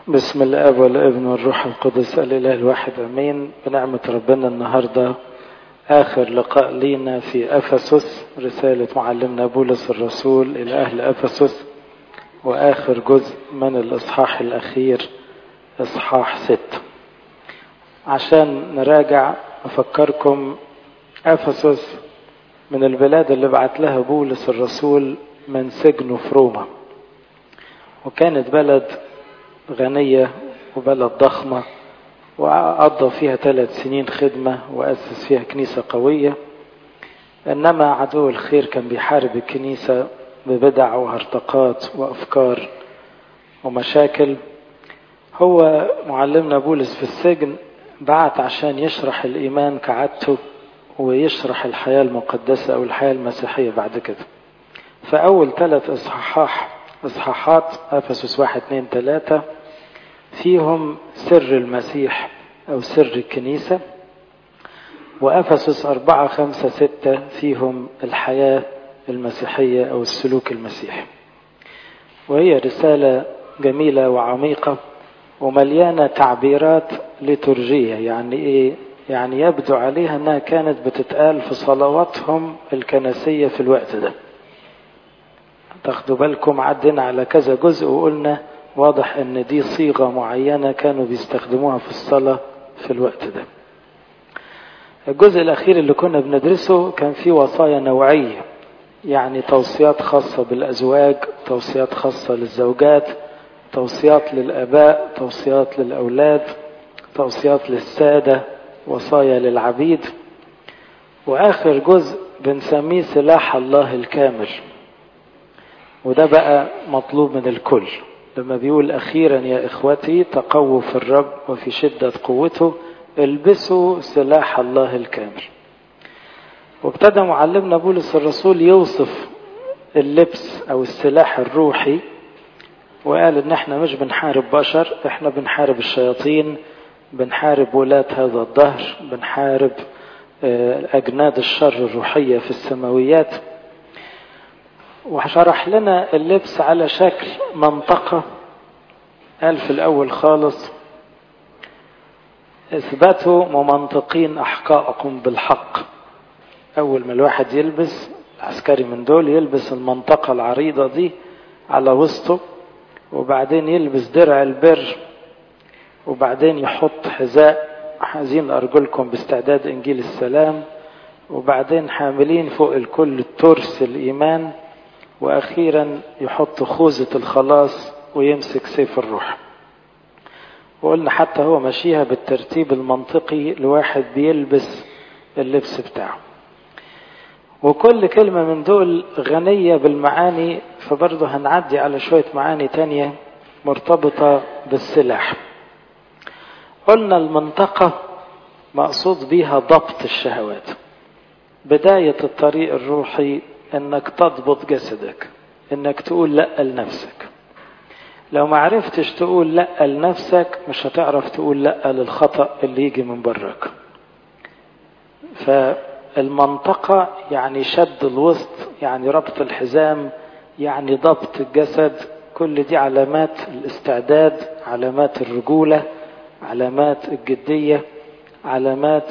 بسم الاب والابن والروح القدس الاله الواحد امين. بنعمه ربنا النهارده اخر لقاء لينا في افسس، رساله معلمنا بولس الرسول الى اهل افسس، واخر جزء من الاصحاح الاخير اصحاح 6. عشان نراجع افكركم، افسس من البلاد اللي بعت لها بولس الرسول من سجنه في روما، وكانت بلد غنية وبلد ضخمة، وقضى فيها 3 سنين خدمة وأسس فيها كنيسة قوية. إنما عدو الخير كان بيحارب الكنيسة ببدع وهرطقات وأفكار ومشاكل. هو معلمنا بولس في السجن بعت عشان يشرح الإيمان كعادته ويشرح الحياة المقدسة أو الحياة المسيحية بعد كده. فأول 3 إصحاحات أفسس 1 2 3 فيهم سر المسيح أو سر الكنيسة، وأفسس 4 5 6 فيهم الحياة المسيحية أو السلوك المسيحي. وهي رسالة جميلة وعميقة ومليانة تعبيرات ليتورجية. يعني إيه؟ يعني يبدو عليها أنها كانت بتتقال في صلواتهم الكنسية في الوقت ده. تاخدوا بالكم، عدنا على كذا جزء وقلنا واضح ان دي صيغة معينة كانوا بيستخدموها في الصلاة في الوقت ده. الجزء الاخير اللي كنا بندرسه كان فيه وصايا نوعية، يعني توصيات خاصة بالازواج، توصيات خاصة للزوجات، توصيات للاباء، توصيات للاولاد، توصيات للسادة، وصايا للعبيد. واخر جزء بنسميه سلاح الله الكامل، وده بقى مطلوب من الكل. لما بيقول أخيرا يا إخوتي تقووا في الرب وفي شدة قوته البسوا سلاح الله الكامل. وابتدى معلمنا بولس الرسول يوصف اللبس أو السلاح الروحي، وقال إن احنا مش بنحارب بشر، احنا بنحارب الشياطين، بنحارب ولاة هذا الدهر، بنحارب أجناد الشر الروحية في السماويات. وشرح لنا اللبس على شكل منطقة. قال في الأول خالص اثبتوا ممنطقين أحقاءكم بالحق. أول ما الواحد يلبس، العسكري من دول يلبس المنطقة العريضة دي على وسطه، وبعدين يلبس درع البر، وبعدين يحط حذاء حزين أرجلكم باستعداد إنجيل السلام، وبعدين حاملين فوق الكل الترس الإيمان، وأخيرا يحط خوذة الخلاص ويمسك سيف الروح. وقلنا حتى هو ماشيها بالترتيب المنطقي لواحد بيلبس اللبس بتاعه. وكل كلمة من دول غنية بالمعاني، فبرضه هنعدي على شوية معاني تانية مرتبطة بالسلاح. قلنا المنطقة مقصود بيها ضبط الشهوات. بداية الطريق الروحي انك تضبط جسدك، انك تقول لا لنفسك. لو ما عرفتش تقول لا لنفسك مش هتعرف تقول لا للخطأ اللي يجي من برك. فالمنطقة يعني شد الوسط، يعني ربط الحزام، يعني ضبط الجسد. كل دي علامات الاستعداد، علامات الرجولة، علامات الجدية، علامات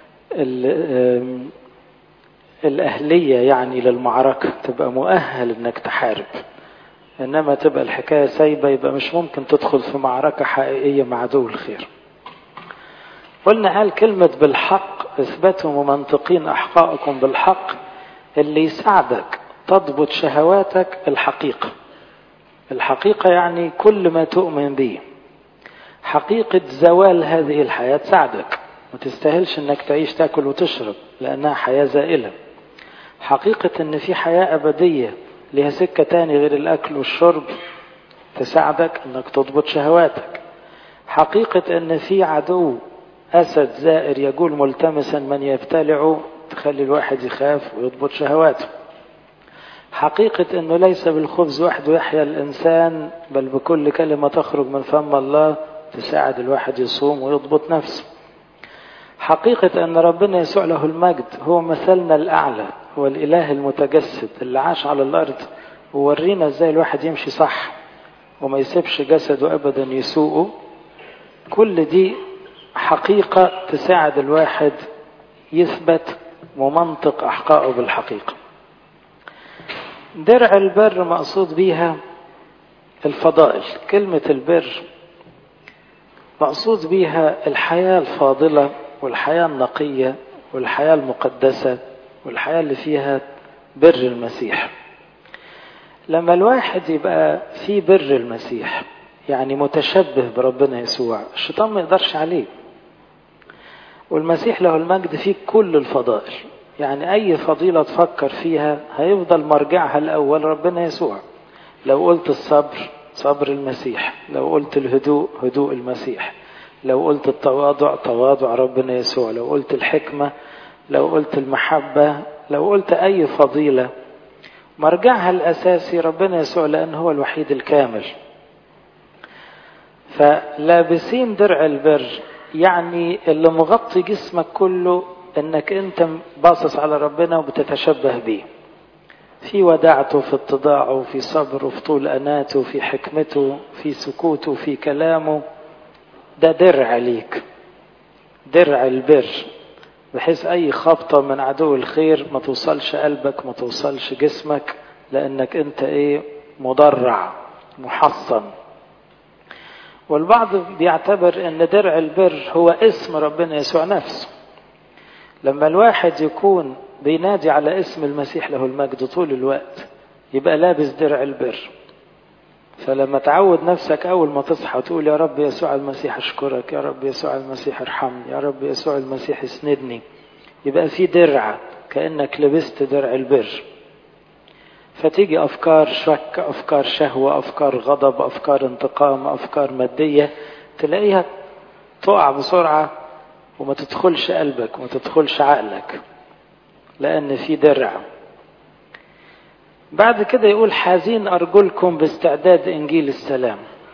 الأهلية، يعني للمعركة تبقى مؤهل انك تحارب. انما تبقى الحكاية سايبة يبقى مش ممكن تدخل في معركة حقيقية مع عدو الخير. قلنا قال كلمة بالحق، اثبتوا ممنطقين احقائكم بالحق، اللي يساعدك تضبط شهواتك الحقيقة. الحقيقة يعني كل ما تؤمن به. حقيقة زوال هذه الحياة تساعدك، ما تستاهلش انك تعيش تاكل وتشرب لانها حياة زائلة. حقيقة ان في حياة ابدية لها سكة تاني غير الاكل والشرب تساعدك انك تضبط شهواتك. حقيقة ان في عدو اسد زائر يجول ملتمسا من يبتلعه تخلي الواحد يخاف ويضبط شهواته. حقيقة انه ليس بالخبز وحده يحيا الانسان بل بكل كلمة تخرج من فم الله تساعد الواحد يصوم ويضبط نفسه. حقيقة أن ربنا يسوع له المجد هو مثلنا الأعلى، هو الإله المتجسد اللي عاش على الأرض وورينا إزاي الواحد يمشي صح وما يسيبش جسده أبدا يسوقه. كل دي حقيقة تساعد الواحد يثبت ومنطق أحقائه بالحقيقة. درع البر مقصود بيها الفضائل. كلمة البر مقصود بيها الحياة الفاضلة والحياة النقية والحياة المقدسة والحياة اللي فيها بر المسيح. لما الواحد يبقى في بر المسيح يعني متشبه بربنا يسوع، الشيطان ما يقدرش عليه. والمسيح له المجد فيه كل الفضائل، يعني أي فضيلة تفكر فيها هيفضل مرجعها الأول ربنا يسوع. لو قلت الصبر، صبر المسيح. لو قلت الهدوء، هدوء المسيح. لو قلت التواضع، تواضع ربنا يسوع. لو قلت الحكمة، لو قلت المحبة، لو قلت أي فضيلة مرجعها الأساسي ربنا يسوع، لأن هو الوحيد الكامل. فلابسين درع البر يعني اللي مغطي جسمك كله انك انت باصص على ربنا وبتتشبه بيه في وداعته، في اتضاعه، في صبره، في طول اناته، في حكمته، في سكوته، في كلامه. ده درع ليك، درع البر، بحيث اي خبطة من عدو الخير ما توصلش قلبك، ما توصلش جسمك، لانك انت مضرع محصن. والبعض بيعتبر ان درع البر هو اسم ربنا يسوع نفسه. لما الواحد يكون بينادي على اسم المسيح له المجد طول الوقت يبقى لابس درع البر. فلما تعود نفسك اول ما تصحى وتقول يا رب يسوع المسيح اشكرك، يا رب يسوع المسيح ارحمني، يا رب يسوع المسيح اسندني، يبقى في درع كأنك لبست درع البر. فتيجي أفكار شك، أفكار شهوة، أفكار غضب، أفكار انتقام، أفكار مادية، تلاقيها تقع بسرعة وما تدخلش قلبك وما تدخلش عقلك، لأن في درع. بعد كده يقول حازين أرجلكم باستعداد إنجيل السلام.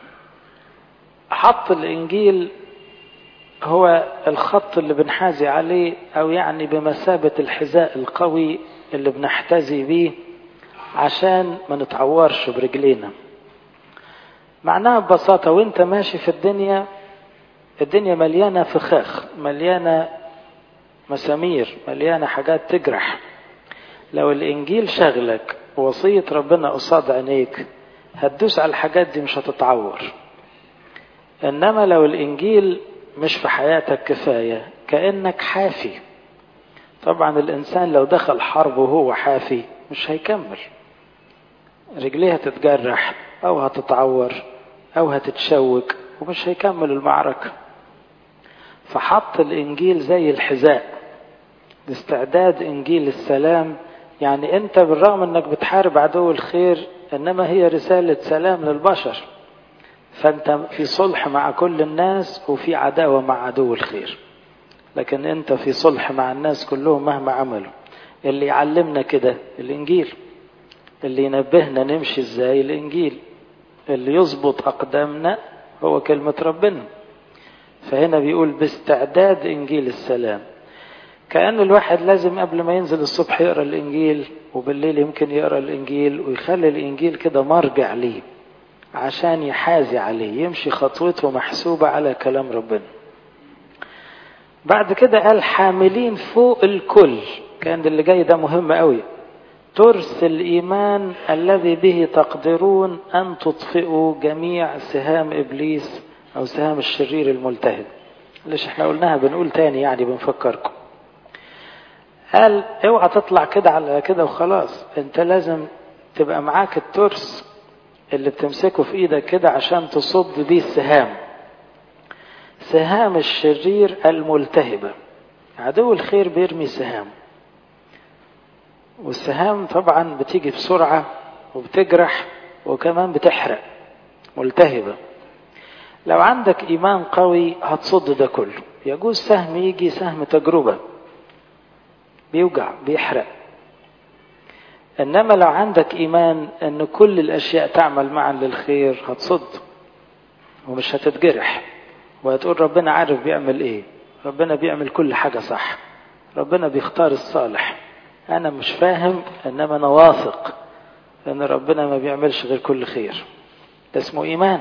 حط الإنجيل هو الخط اللي بنحازي عليه، أو يعني بمثابة الحذاء القوي اللي بنحتزي بيه عشان ما نتعورش برجلينا. معناها ببساطة وانت ماشي في الدنيا مليانة فخاخ، مليانة مسامير، مليانة حاجات تجرح. لو الإنجيل شغلك ووصية ربنا قصاد عينيك هتدوس على الحاجات دي مش هتتعور. إنما لو الإنجيل مش في حياتك كفاية كأنك حافي. طبعا الإنسان لو دخل حرب وهو حافي مش هيكمل، رجليه هتتجرح أو هتتعور أو هتتشوك ومش هيكمل المعركة. فحط الإنجيل زي الحذاء باستعداد إنجيل السلام. يعني أنت بالرغم أنك بتحارب عدو الخير إنما هي رسالة سلام للبشر، فأنت في صلح مع كل الناس وفي عداوة مع عدو الخير، لكن أنت في صلح مع الناس كلهم مهما عملوا. اللي يعلمنا كده الإنجيل، اللي ينبهنا نمشي ازاي الإنجيل، اللي يضبط أقدامنا هو كلمة ربنا. فهنا بيقول باستعداد إنجيل السلام، كأن الواحد لازم قبل ما ينزل الصبح يقرأ الإنجيل، وبالليل يمكن يقرأ الإنجيل، ويخلي الإنجيل كده مرجع ليه عشان يحازي عليه، يمشي خطوته محسوبة على كلام ربنا. بعد كده قال حاملين فوق الكل، كان اللي جاي ده مهم قوي، ترس الإيمان الذي به تقدرون أن تطفئوا جميع سهام إبليس أو سهام الشرير الملتهب. ليش احنا قلناها بنقول تاني يعني بنفكركم. قال اوعى تطلع كده على كده وخلاص، انت لازم تبقى معاك الترس اللي بتمسكه في ايدك كده عشان تصد بيه السهام، سهام الشرير الملتهبة. عدو الخير بيرمي سهام، والسهام طبعا بتيجي بسرعة وبتجرح وكمان بتحرق، ملتهبة. لو عندك إيمان قوي هتصد ده كله. يجوز سهم يجي سهم تجربة بيوجع بيحرق، إنما لو عندك إيمان أن كل الأشياء تعمل معا للخير هتصد ومش هتتجرح، وهتقول ربنا عارف بيعمل إيه، ربنا بيعمل كل حاجة صح، ربنا بيختار الصالح. أنا مش فاهم إنما أنا واثق أن ربنا ما بيعملش غير كل خير. ده اسمه إيمان.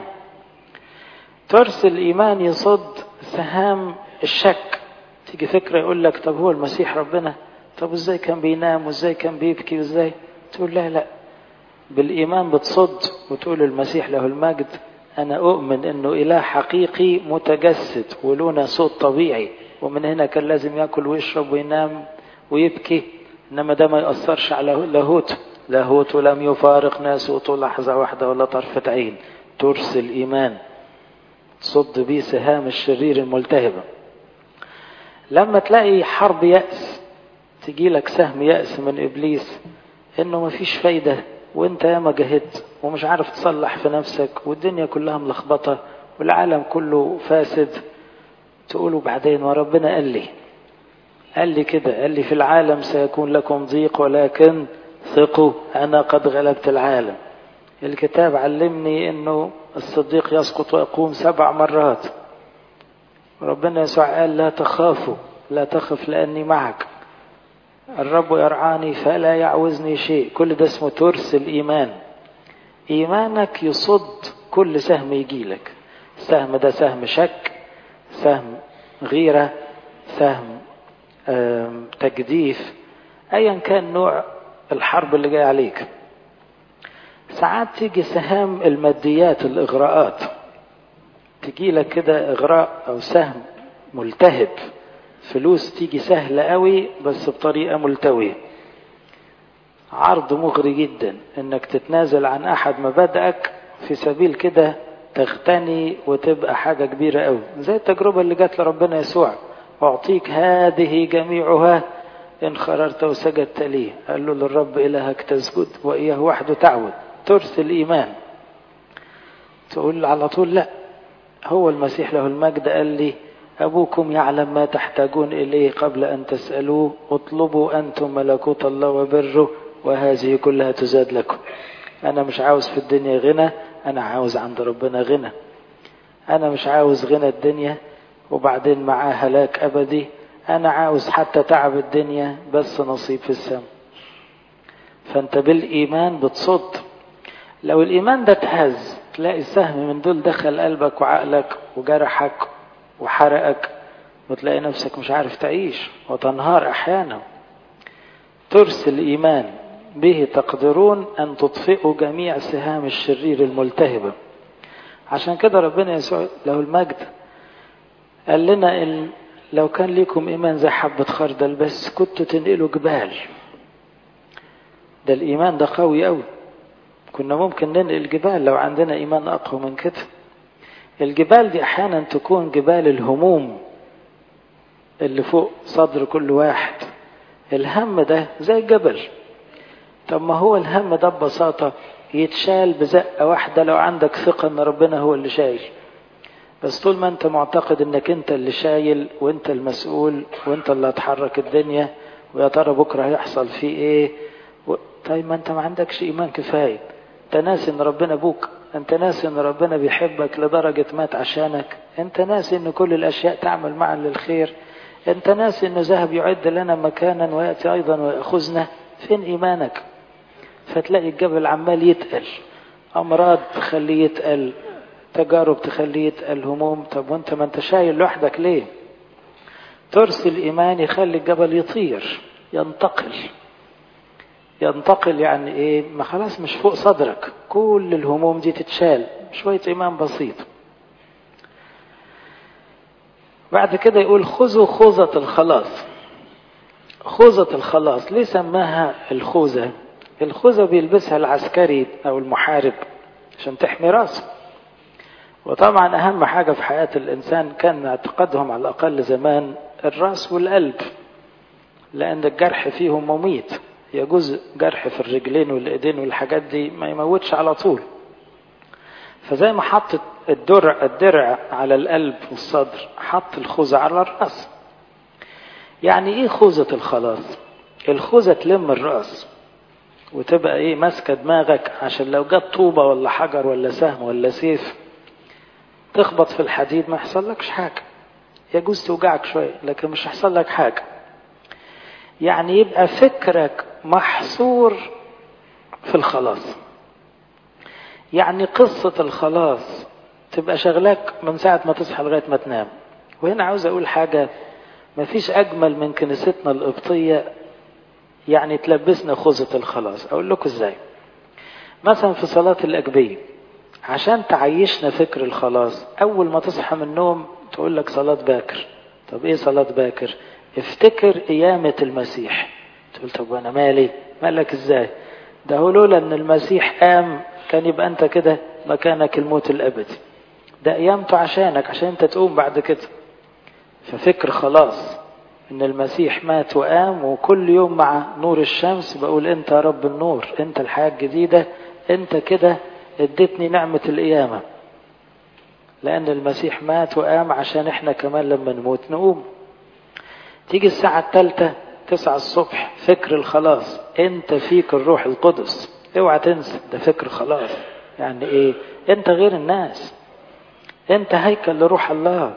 ترس الإيمان يصد سهام الشك. تيجي فكرة يقول لك طب هو المسيح ربنا؟ طب ازاي كان بينام وازاي كان بيبكي وازاي؟ تقول لا، بالإيمان بتصد وتقول المسيح له المجد أنا أؤمن أنه إله حقيقي متجسد ولونه صوت طبيعي، ومن هنا كان لازم يأكل ويشرب وينام ويبكي، إنما ده ما يأثرش على لاهوت لم يفارق ناسوته لحظة واحدة ولا طرفة عين. ترس الإيمان تصد بيه سهام الشرير الملتهبة. لما تلاقي حرب يأس، تجي لك سهم يأس من إبليس إنه مفيش فايدة وإنت ياما جهدت ومش عارف تصلح في نفسك والدنيا كلها ملخبطة والعالم كله فاسد، تقولوا بعدين وربنا قال لي كده، قال لي في العالم سيكون لكم ضيق ولكن ثقوا أنا قد غلبت العالم. الكتاب علمني إنه الصديق يسقط ويقوم 7 مرات. ربنا يسوع قال لا تخافوا، لا تخف لأني معك، الرب يرعاني فلا يعوزني شيء. كل ده اسمه ترس الإيمان. إيمانك يصد كل سهم يجيلك. السهم ده سهم شك، سهم غيرة، سهم تجديف، أيا كان نوع الحرب اللي جاي عليك. ساعات تيجي سهام الماديات، الإغراءات، تجي لك كده إغراء أو سهم ملتهب، فلوس تيجي سهلة قوي بس بطريقة ملتوية، عرض مغري جدا انك تتنازل عن احد مبادئك في سبيل كده تغتني وتبقى حاجة كبيرة قوي، زي التجربة اللي جات لربنا يسوع، اعطيك هذه جميعها ان خررت وسجدت لي. قال له للرب الهك تسجد واياه وحده تعبد. ترس الايمان. تقول على طول لا، هو المسيح له المجد قال لي أبوكم يعلم ما تحتاجون إليه قبل أن تسألوه، اطلبوا أنتم ملكوت الله وبره وهذه كلها تزاد لكم. أنا مش عاوز في الدنيا غنى، أنا عاوز عند ربنا غنى. أنا مش عاوز غنى الدنيا وبعدين معاه هلاك أبدي، أنا عاوز حتى تعب الدنيا بس نصيب في السماء. فأنت بالإيمان بتصد. لو الإيمان ده اتهز، تلاقي سهم من دول دخل قلبك وعقلك وجرحك وحرقك، وتلاقي نفسك مش عارف تعيش وتنهار أحيانا. ترس الإيمان به تقدرون أن تطفئوا جميع سهام الشرير الملتهبة. عشان كده ربنا يسوع له المجد قال لنا إن لو كان لكم إيمان زي حبة خردل بس كنتوا تنقلوا جبال. ده الإيمان ده قوي قوي، كنا ممكن ننقل جبال لو عندنا إيمان أقوى من كده. الجبال دي أحيانا تكون جبال الهموم اللي فوق صدر كل واحد. الهم ده زي الجبل. طب ما هو الهم ده ببساطة يتشال بزقة واحدة لو عندك ثقة ان ربنا هو اللي شايل. بس طول ما انت معتقد انك انت اللي شايل وانت المسؤول وانت اللي هتحرك الدنيا ويا ترى بكرة هيحصل فيه ايه طيب ما انت ما عندكش ايمان كفاية. انت ناسي ان ربنا ابوك، انت ناسي ان ربنا بيحبك لدرجة مات عشانك، انت ناسي ان كل الاشياء تعمل معا للخير، انت ناسي انه ذهب يعد لنا مكانا ويأتي ايضا ويأخذنا. فين ايمانك؟ فتلاقي الجبل عمال يتقل، امراض تخليه يتقل، تجارب تخليه يتقل، هموم. طب وانت ما انت شايل لوحدك ليه؟ ترس الايمان يخلي الجبل يطير، ينتقل يعني ايه؟ ما خلاص مش فوق صدرك، كل الهموم دي تتشال شوية ايمان بسيط. بعد كده يقول خذوا خوذة الخلاص. خوذة الخلاص ليه سماها الخوذة؟ الخوذة بيلبسها العسكري او المحارب عشان تحمي راسه. وطبعا اهم حاجة في حياة الانسان كان اعتقادهم على الاقل زمان الراس والقلب، لان الجرح فيهم مميت. يجوز جرح في الرجلين والايدين والحاجات دي ما يموتش على طول. فزي ما حط الدرع على القلب والصدر، حط الخوذة على الراس. يعني ايه خوذة الخلاص؟ الخوذة تلم الراس وتبقى ايه؟ ماسكه دماغك، عشان لو جت طوبة ولا حجر ولا سهم ولا سيف تخبط في الحديد ما يحصل لكش حاجة. يجوز توجعك شوية لكن مش يحصل لك حاجة. يعني يبقى فكرك محصور في الخلاص. يعني قصة الخلاص تبقى شغلك من ساعة ما تصحى لغاية ما تنام. وهنا عاوز أقول حاجة، مفيش أجمل من كنيستنا القبطية يعني تلبسنا خوذة الخلاص. أقول لكم إزاي. مثلا في صلاة الأجبية عشان تعيشنا فكر الخلاص، أول ما تصحى من النوم تقول لك صلاة باكر. طب إيه صلاة باكر؟ افتكر قيامة المسيح. تقول طب وأنا مالي؟ مالك إزاي؟ ده هو لولا أن المسيح قام كان يبقى أنت كده مكانك الموت الأبدي. ده قيامته عشانك، عشان أنت تقوم بعد كده. ففكر خلاص ان المسيح مات وقام، وكل يوم مع نور الشمس بقول انت يا رب النور، انت الحياة الجديدة، انت كده اديتني نعمة القيامة. لان المسيح مات وقام عشان احنا كمان لما نموت نقوم. تيجي الساعة 3 9 الصبح فكر الخلاص، انت فيك الروح القدس. اوعى تنسى ده فكر خلاص. يعني ايه؟ انت غير الناس، انت هيكل لروح الله.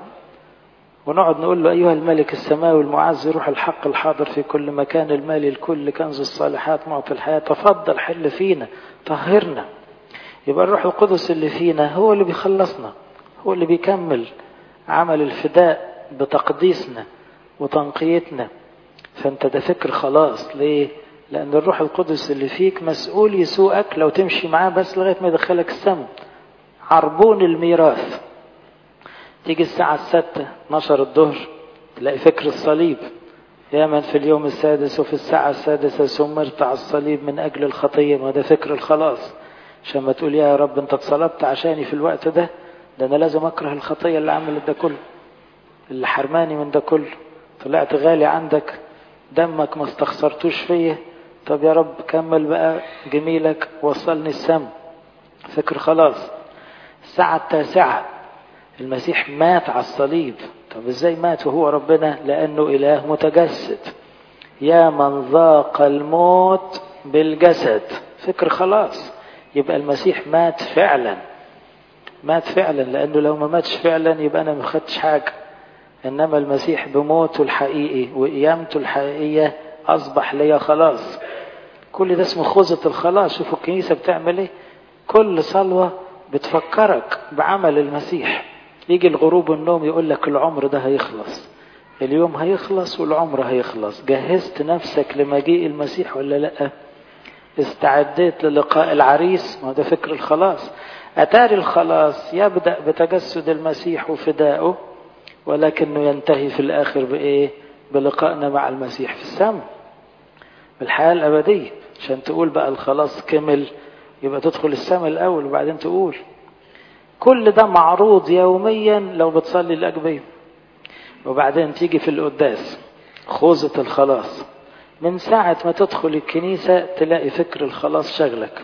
ونقعد نقول له أيها الملك السماوي المعز روح الحق الحاضر في كل مكان المالي الكل كنز الصالحات معطي الحياة، تفضل حل فينا طهرنا. يبقى الروح القدس اللي فينا هو اللي بيخلصنا، هو اللي بيكمل عمل الفداء بتقديسنا وتنقيتنا. فانت ده فكر خلاص. ليه؟ لأن الروح القدس اللي فيك مسؤول يسوقك لو تمشي معاه بس لغاية ما يدخلك السماء. عربون الميراث. تيجي الساعة 6 12 الظهر تلاقي فكر الصليب. يا من في اليوم السادس وفي الساعة 6 سمرت على الصليب من أجل الخطية. ما ده فكر الخلاص. عشان ما تقول يا رب انت اتصلبت عشاني في الوقت ده أنا لازم أكره الخطية اللي عملت ده كله، اللي حرماني من ده كله. طلعت غالي عندك، دمك ما استخسرتوش فيه. طب يا رب كمل بقى جميلك وصلني السم. فكر خلاص. الساعة 9 المسيح مات على الصليب. طب ازاي مات وهو ربنا؟ لأنه إله متجسد. يا من ذاق الموت بالجسد. فكر خلاص. يبقى المسيح مات فعلا، مات فعلا. لأنه لو ما ماتش فعلا يبقى أنا ما خدتش حاجة. إنما المسيح بموته الحقيقي وقيامته الحقيقية أصبح لي خلاص. كل ده اسمه خوذة الخلاص. شوفوا الكنيسة بتعمل ايه. كل صلوة بتفكرك بعمل المسيح. يجي الغروب والنوم يقول لك العمر ده هيخلص، اليوم هيخلص والعمر هيخلص. جهزت نفسك لمجيء المسيح ولا لا؟ استعديت للقاء العريس؟ ما ده فكر الخلاص. أتاري الخلاص يبدأ بتجسد المسيح وفدائه، ولكنه ينتهي في الآخر بإيه؟ بلقائنا مع المسيح في السماء، بالحياة الأبدية. عشان تقول بقى الخلاص كمل يبقى تدخل السماء الأول وبعدين تقول. كل ده معروض يوميا لو بتصلي الأجبية. وبعدين تيجي في القداس خوذة الخلاص. من ساعة ما تدخل الكنيسة تلاقي فكر الخلاص شغلك.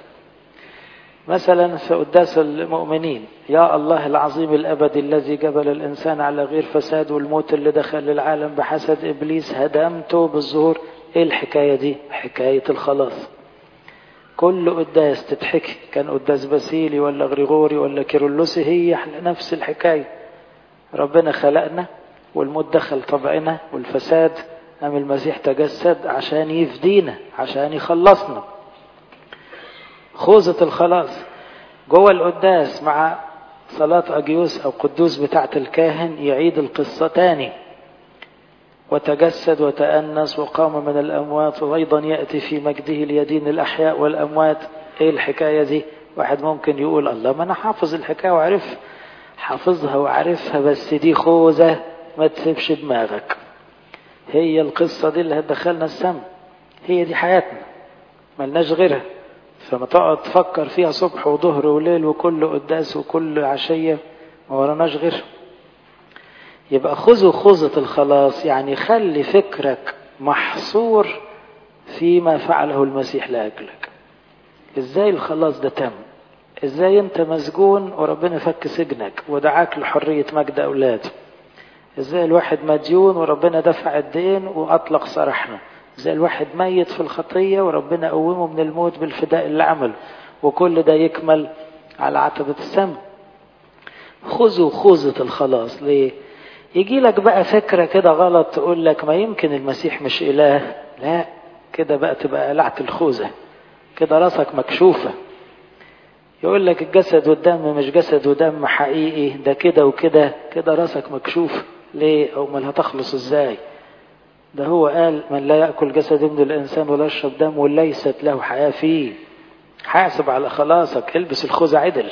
مثلا في قداس المؤمنين، يا الله العظيم الأبدي الذي جبل الإنسان على غير فساد، والموت اللي دخل العالم بحسد إبليس هدمته بالظهور. إيه الحكاية دي؟ حكاية الخلاص. كل قداس تتحكي، كان قداس باسيلي ولا غريغوري ولا كيرلسي، هي نفس الحكاية. ربنا خلقنا والموت دخل طبعنا والفساد، قام المسيح تجسد عشان يفدينا، عشان يخلصنا. خوذة الخلاص جوه القداس مع صلاة أجيوس أو قدوس بتاعة الكاهن يعيد القصة تاني. وتجسد وتأنس وقام من الأموات وأيضا يأتي في مجده ليدين الأحياء والأموات. إيه الحكاية دي؟ واحد ممكن يقول الله ما أنا حافظ الحكاية وعرف، حافظها وعرفها، بس دي خوذة ما تسيبش دماغك. هي القصة دي اللي هتدخلنا السماء، هي دي حياتنا ملناش غيرها. فما تقعد تفكر فيها صبح وظهر وليل وكل قداس وكل عشية، ما وراناش غيرها. يبقى خذوا خوذة الخلاص، يعني خلي فكرك محصور فيما فعله المسيح لأجلك. ازاي الخلاص ده تم؟ ازاي انت مسجون وربنا فك سجنك ودعاك لحرية مجد أولاده؟ ازاي الواحد مديون وربنا دفع الدين وأطلق سراحنا؟ ازاي الواحد ميت في الخطية وربنا قومه من الموت بالفداء اللي عمله؟ وكل ده يكمل على عتبة السماء. خذوا خوذة الخلاص. ليه؟ يجي لك بقى فكرة كده غلط تقول لك ما يمكن المسيح مش إله. لا، كده بقى تبقى قلعت الخوذة، كده راسك مكشوفة. يقول لك الجسد والدم مش جسد ودم حقيقي، ده كده وكده، كده راسك مكشوف ليه؟ او ما هتخلص ازاي؟ ده هو قال من لا يأكل جسد ابن الإنسان ولا يشرب دم ليست له حياة فيه. حاسب على خلاصك، البس الخوذة عدل،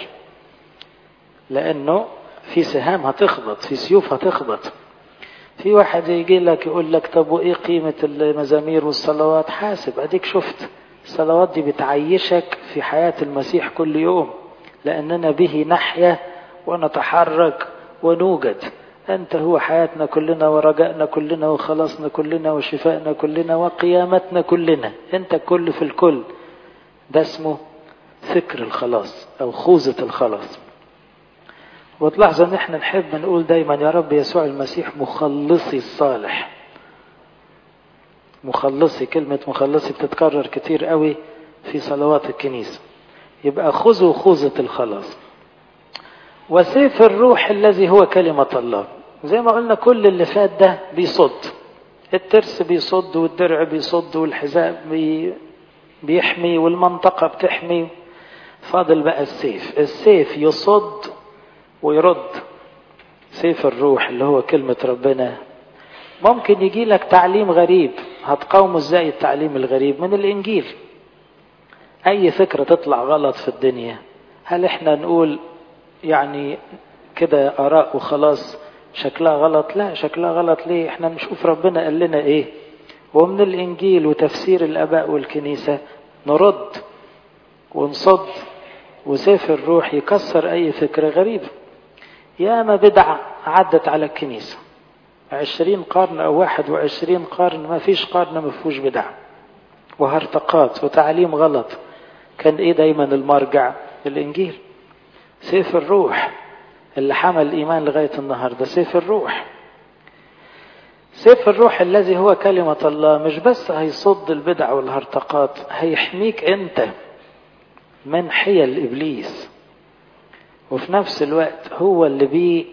لأنه في سهام هتخبط، في سيوف هتخبط. في واحد يجي لك يقول لك طب وإيه قيمة المزامير والصلوات؟ حاسب، أديك شفت الصلوات دي بتعيشك في حياة المسيح كل يوم، لأننا به نحيا ونتحرك ونوجد. أنت هو حياتنا كلنا ورجائنا كلنا وخلاصنا كلنا وشفائنا كلنا وقيامتنا كلنا، أنت كل في الكل. ده اسمه فكر الخلاص أو خوذة الخلاص. وتلاحظ ان احنا نحب نقول دايما يا رب يسوع المسيح مخلصي الصالح. مخلصي، كلمة مخلصي بتتكرر كتير قوي في صلوات الكنيسة. يبقى خذوا خوذة الخلاص. وسيف الروح الذي هو كلمة الله. زي ما قلنا كل اللي فات ده بيصد، الترس بيصد والدرع بيصد والحذاء بيحمي والمنطقة بتحمي. فاضل بقى السيف. السيف يصد ويرد. سيف الروح اللي هو كلمة ربنا. ممكن يجي لك تعليم غريب، هتقاومه ازاي التعليم الغريب؟ من الانجيل. اي فكرة تطلع غلط في الدنيا، هل احنا نقول يعني كده اراء وخلاص شكلها غلط؟ لا، شكلها غلط ليه؟ احنا نشوف ربنا قال لنا ايه، ومن الانجيل وتفسير الاباء والكنيسة نرد ونصد. وسيف الروح يكسر اي فكرة غريبة. ياما بدع عدت على الكنيسة 20 قرن أو 21 قرن، ما فيش قرن ما فيهوش بدع وهرطقات وتعليم غلط. كان إيه دايما المرجع؟ الإنجيل. سيف الروح اللي حمل الإيمان لغاية النهاردة، سيف الروح. سيف الروح الذي هو كلمة الله مش بس هيصد البدع والهرطقات، هيحميك أنت من حيل إبليس، وفي نفس الوقت هو اللي بيه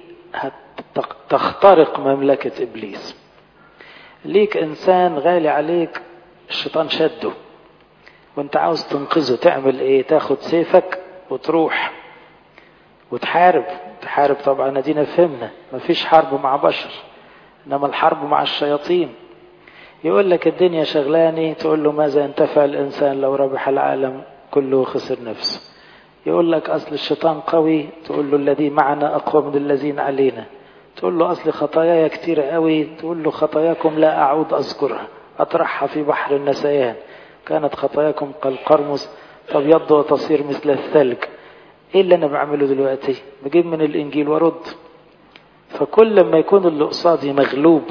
تخترق مملكة إبليس. ليك إنسان غالي عليك الشيطان شده وانت عاوز تنقذه، تعمل ايه؟ تاخد سيفك وتروح وتحارب. تحارب طبعا، ادينا فهمنا مفيش حرب مع بشر، انما الحرب مع الشياطين. يقول لك الدنيا شغلاني، تقول له ماذا ينتفع الإنسان لو ربح العالم كله وخسر نفسه؟ يقول لك أصل الشيطان قوي، تقول له الذي معنا أقوى من الذين علينا. تقول له أصل خطاياي كتير قوي، تقول له خطاياكم لا أعود أذكرها، أطرحها في بحر النسيان. كانت خطاياكم كالقرمز تبيض وتصير مثل الثلج. إيه اللي أنا بعمله دلوقتي؟ بجيب من الإنجيل ورد. فكل ما يكون اللي قصادي مغلوب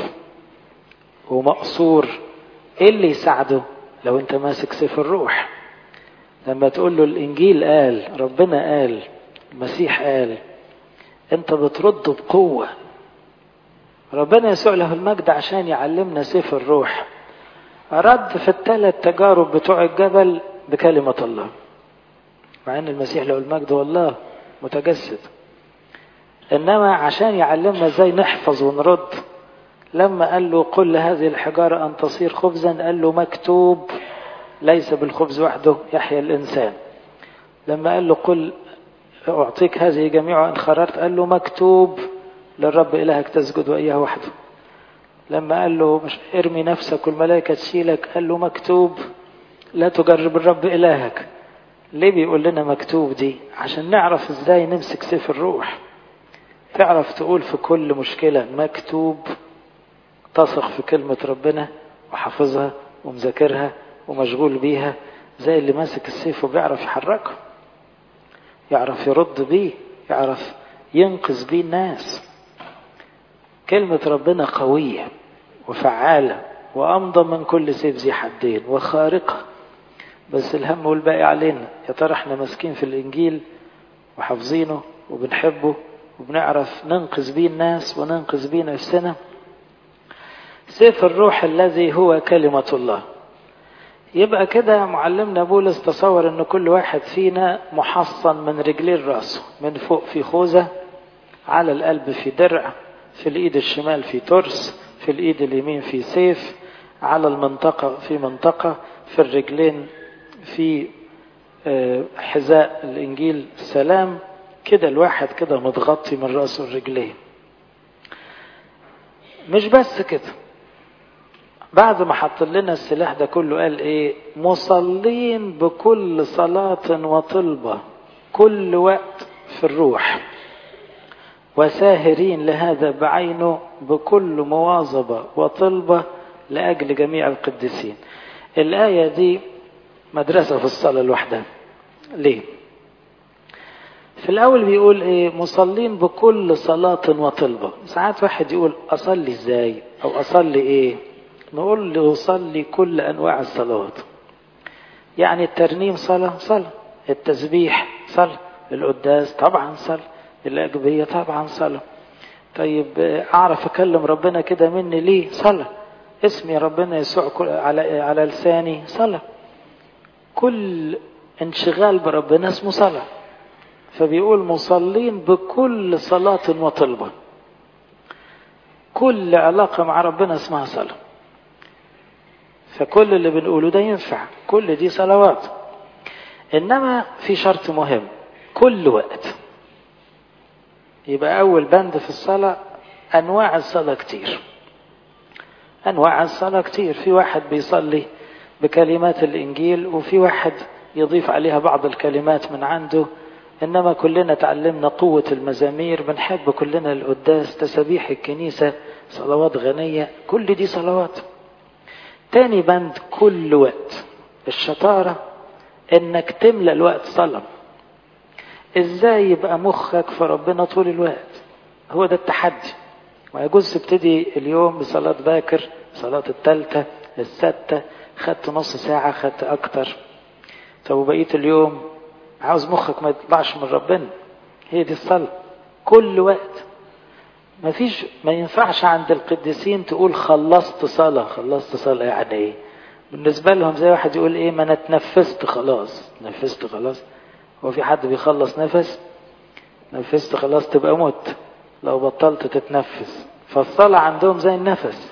ومقصور، إيه اللي يساعده؟ لو أنت ماسك سيف الروح، لما تقول له الإنجيل قال، ربنا قال، المسيح قال، أنت بترد بقوة. ربنا يسوع له المجد عشان يعلمنا سيف الروح رد في ال3 تجارب بتوع الجبل بكلمة الله، مع أن المسيح له المجد والله متجسد. إنما عشان يعلمنا ازاي نحفظ ونرد، لما قال له قل هذه الحجارة أن تصير خبزا، قال له مكتوب ليس بالخبز وحده يحيى الإنسان. لما قال له قل أعطيك هذه جميعها إن خررت، قال له مكتوب للرب إلهك تسجد وإياه وحده. لما قال له مش ارمي نفسك والملائكة تشيلك، قال له مكتوب لا تجرب الرب إلهك. ليه بيقول لنا مكتوب دي؟ عشان نعرف ازاي نمسك سيف الروح، تعرف تقول في كل مشكلة مكتوب، تثق في كلمة ربنا وحافظها ومذاكرها ومشغول بيها، زي اللي ماسك السيف وبيعرف يحركه، يعرف يرد بيه، يعرف ينقذ بيه الناس. كلمة ربنا قوية وفعالة وأمضى من كل سيف ذي حدين وخارقة. بس الهم والباقي علينا، يا ترى احنا ماسكين في الإنجيل وحافظينه وبنحبه وبنعرف ننقذ بيه الناس وننقذ بيه نفسنا؟ سيف الروح الذي هو كلمة الله. يبقى كده معلمنا بولس تصور ان كل واحد فينا محصن من رجلين راسه، من فوق في خوذة، على القلب في درع، في الايد الشمال في ترس، في الايد اليمين في سيف، على المنطقة في منطقة، في الرجلين في حذاء الإنجيل سلام كده، الواحد كده متغطي من رأسه لرجليه. مش بس كده، بعد ما حط لنا السلاح ده كله قال ايه؟ مصلين بكل صلاة وطلبة كل وقت في الروح، وساهرين لهذا بعينه بكل مواظبة وطلبة لأجل جميع القديسين. الآية دي مدرسة في الصلاة لوحدها. ليه؟ في الأول بيقول إيه؟ مصلين بكل صلاة وطلبة. ساعات واحد يقول أصلي إزاي أو أصلي إيه؟ نقول له صلي كل أنواع الصلوات. يعني الترنيم صلاة، التسبيح صلاة، القداس طبعا صلاة، الأجبية طبعا صلاة. طيب أعرف أكلم ربنا كده مني ليه؟ صلاة. اسمي ربنا يسوع على لساني صلاة. كل انشغال بربنا اسمه صلاة. فبيقول مصلين بكل صلاة وطلبة. كل علاقة مع ربنا اسمها صلاة. فكل اللي بنقوله ده ينفع، كل دي صلوات. إنما في شرط مهم، كل وقت. يبقى أول بند في الصلاة أنواع الصلاة كتير. أنواع الصلاة كتير. في واحد بيصلي بكلمات الإنجيل، وفي واحد يضيف عليها بعض الكلمات من عنده. إنما كلنا تعلمنا قوة المزامير، بنحب كلنا القداس، تسابيح الكنيسة، صلوات غنية، كل دي صلوات. تاني بند كل وقت. الشطارة إنك تملأ الوقت صلاة. إزاي يبقى مخك في ربنا طول الوقت؟ هو ده التحدي. ويجوز تبتدي اليوم بصلاة باكر، صلاة الثالثة الستة، خدت نص ساعة، خدت أكتر. طب وبقية اليوم عاوز مخك ما يطلعش من ربنا. هي دي الصلاة كل وقت. ما ينفعش عند القديسين تقول خلصت صلاة. خلصت صلاة يعني ايه؟ بالنسبة لهم زي واحد يقول ايه؟ ما انا اتنفست خلاص. نفست خلاص؟ هو في حد بيخلص نفس؟ نفست خلاص تبقى مت لو بطلت تتنفس. فالصلاة عندهم زي النفس.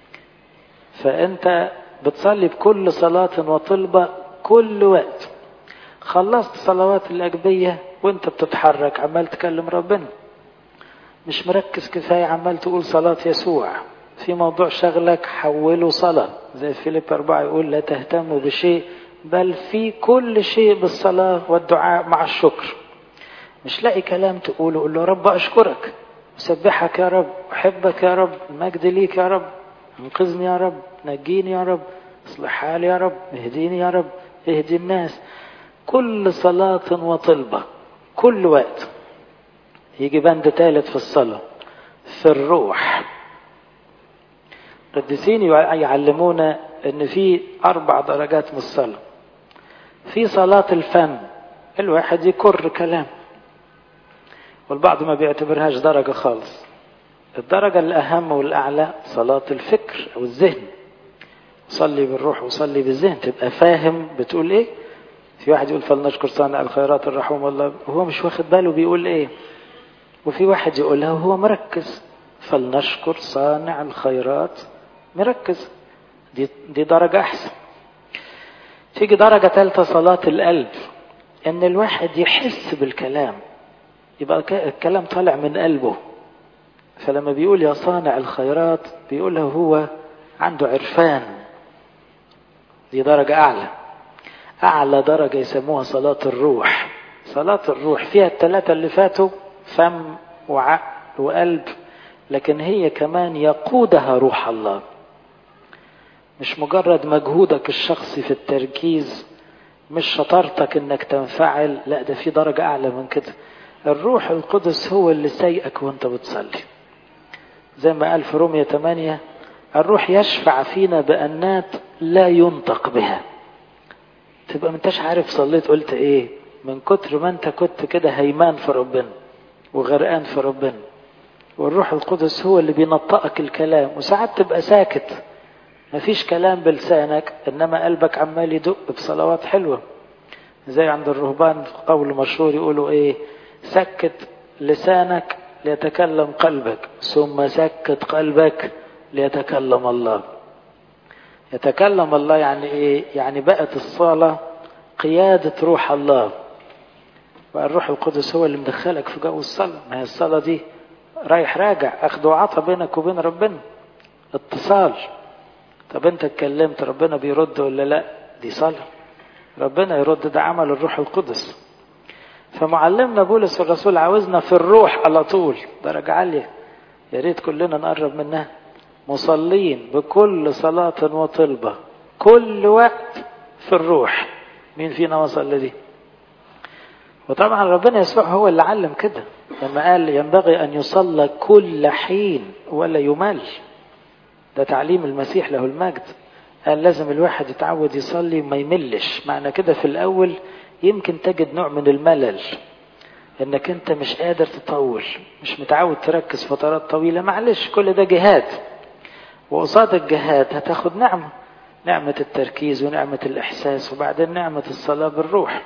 فانت بتصلي بكل صلاة وطلبة كل وقت. خلصت صلوات الأجبية وانت بتتحرك عمال تكلم ربنا، مش مركز كفاية عمال تقول صلاة يسوع. في موضوع شغلك حوله صلاة، زي فيليب 4 يقول لا تهتموا بشيء بل في كل شيء بالصلاة والدعاء مع الشكر. مش لاقي كلام تقوله، قول له رب أشكرك، أسبحك يا رب، أحبك يا رب، المجد ليك يا رب، انقذني يا رب، نجيني يا رب، اصلح حالي يا رب، اهديني يا رب، اهدي الناس. كل صلاة وطلبة كل وقت. يجي بند ثالث في الصلاة، في الروح. القديسين يعلمونا ان في 4 درجات من الصلاة. في صلاة الفم، الواحد يكر كلام، والبعض ما بيعتبرهاش درجة خالص. الدرجة الأهم والأعلى صلاة الفكر أو الذهن. صلي بالروح وصلي بالذهن، تبقى فاهم بتقول ايه. في واحد يقول فلنشكر صانع الخيرات الرحوم الله، وهو مش واخد باله بيقول ايه. وفي واحد يقولها وهو مركز، فلنشكر صانع الخيرات، مركز. دي درجة أحسن. تيجي درجة ثالثة صلاة القلب، إن الواحد يحس بالكلام، يبقى الكلام طالع من قلبه. فلما بيقول يا صانع الخيرات بيقولها هو عنده عرفان. دي درجة أعلى. أعلى درجة يسموها صلاة الروح. صلاة الروح فيها الثلاثة اللي فاتوا، فم وعقل وقلب، لكن هي كمان يقودها روح الله. مش مجرد مجهودك الشخصي في التركيز، مش شطارتك انك تنفعل، لا ده في درجة اعلى من كده. الروح القدس هو اللي سايقك وانت بتصلي. زي ما قال في رومية 8 الروح يشفع فينا بأنات لا ينطق بها. تبقى منتش عارف صليت قلت ايه، من كتر ما انت كنت كده هيمان في ربنا وغرقان في ربنا. والروح القدس هو اللي بينطقك الكلام. وساعات تبقى ساكت مفيش كلام بلسانك، انما قلبك عمال يدق بصلوات حلوة. زي عند الرهبان قول مشهور يقولوا ايه، سكت لسانك ليتكلم قلبك، ثم سكت قلبك ليتكلم الله. يتكلم الله يعني ايه؟ يعني بقت الصلاة قيادة روح الله. بقى الروح القدس هو اللي مدخلك في جو الصلاة. ما هي الصلاة دي رايح راجع، أخذ وعطا بينك وبين ربنا، اتصال. طب انت اتكلمت ربنا بيرد ولا لا؟ دي صلاة. ربنا يرد، ده عمل الروح القدس. فمعلمنا بولس الرسول عاوزنا في الروح على طول، درجة عالية، يا ريت كلنا نقرب منها. مصلين بكل صلاة وطلبة كل وقت في الروح. مين فينا وصل لدي؟ وطبعا ربنا يسوع هو اللي علم كده لما قال ينبغي أن يصلى كل حين ولا يمل. ده تعليم المسيح له المجد. قال لازم الواحد يتعود يصلي وما يملش. معنى كده في الأول يمكن تجد نوع من الملل، انك انت مش قادر تطول، مش متعود تركز فترات طويلة. معلش، كل ده جهاد، وقصاد الجهاد هتاخد نعمة التركيز ونعمة الإحساس، وبعدين نعمة الصلاة بالروح.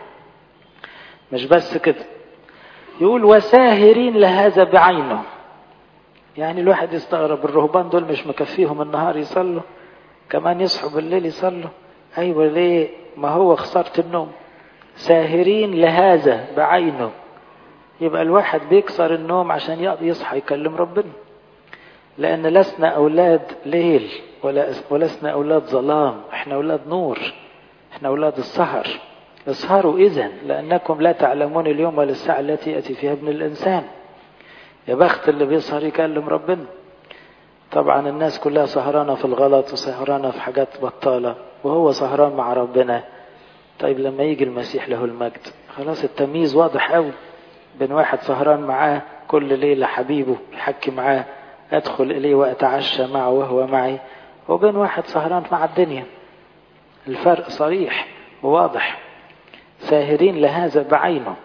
مش بس كده، يقول وساهرين لهذا بعينه. يعني الواحد يستغرب، الرهبان دول مش مكفيهم النهار يصلوا، كمان يصحوا بالليل يصلوا؟ أيوة، ليه؟ ما هو خسارة النوم. ساهرين لهذا بعينه، يبقى الواحد بيكسر النوم عشان يصحى يكلم ربنا. لأن لسنا أولاد ليل ولسنا أولاد ظلام، احنا أولاد نور، احنا أولاد السهر. اسهروا إذن لأنكم لا تعلمون اليوم ولا الساعة التي يأتي فيها ابن الإنسان. يا بخت اللي بيسهر يكلم ربنا. طبعا الناس كلها سهرانة في الغلط وسهرانة في حاجات بطالة، وهو سهران مع ربنا. طيب لما يجي المسيح له المجد، خلاص التمييز واضح قوي بين واحد سهران معاه كل ليلة حبيبه يحكي معاه أدخل إليه وأتعشى معه وهو معي، وبين واحد سهران مع الدنيا. الفرق صريح وواضح. ساهرين لهذا بعينه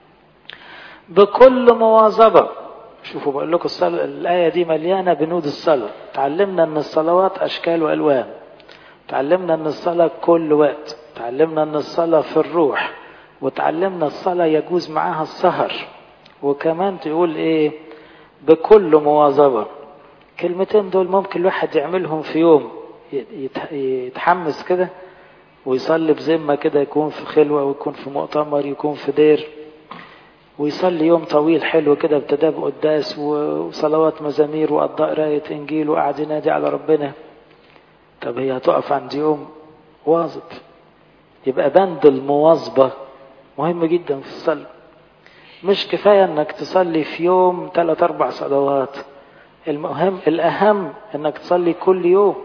بكل مواظبة. شوفوا بقول لكم الآية دي مليانة بنود الصلاة. تعلمنا أن الصلوات أشكال وألوان، تعلمنا أن الصلاة كل وقت، تعلمنا أن الصلاة في الروح، وتعلمنا الصلاة يجوز معاها السهر. وكمان تقول إيه؟ بكل مواظبة. كلمتين دول ممكن الواحد يعملهم في يوم، يتحمس كده ويصلي بذمة كده، يكون في خلوة ويكون في مؤتمر يكون في دير، ويصلي يوم طويل حلو كده بتداب قداس وصلوات مزامير وقضاء قراية إنجيل وقعد ينادي على ربنا. طب هي هتقف عند يوم؟ واظب. يبقى بند المواظبة مهم جدا في الصلاة. مش كفاية انك تصلي في يوم 3-4 صلوات، الأهم انك تصلي كل يوم.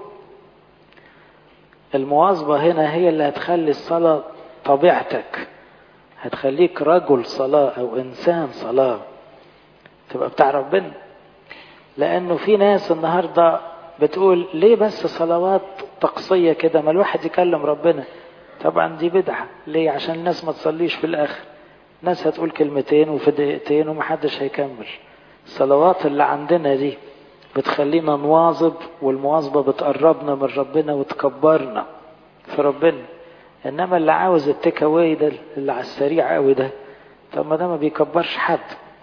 المواظبة هنا هي اللي هتخلي الصلاة طبيعتك، هتخليك رجل صلاة أو إنسان صلاة، تبقى بتاع ربنا. لأنه في ناس النهاردة بتقول ليه بس صلوات طقسية كده، ما الواحد يكلم ربنا. طبعا دي بدعة. ليه؟ عشان الناس ما تصليش في الآخر. الناس هتقول كلمتين وفي دقيقتين ومحدش هيكمل. الصلوات اللي عندنا دي بتخلينا نواظب، والمواظبة بتقربنا من ربنا وتكبرنا في ربنا. انما اللي عاوز التيك اواي ده، اللي على السريع قوي ده، طب ما ده ما بيكبرش حد.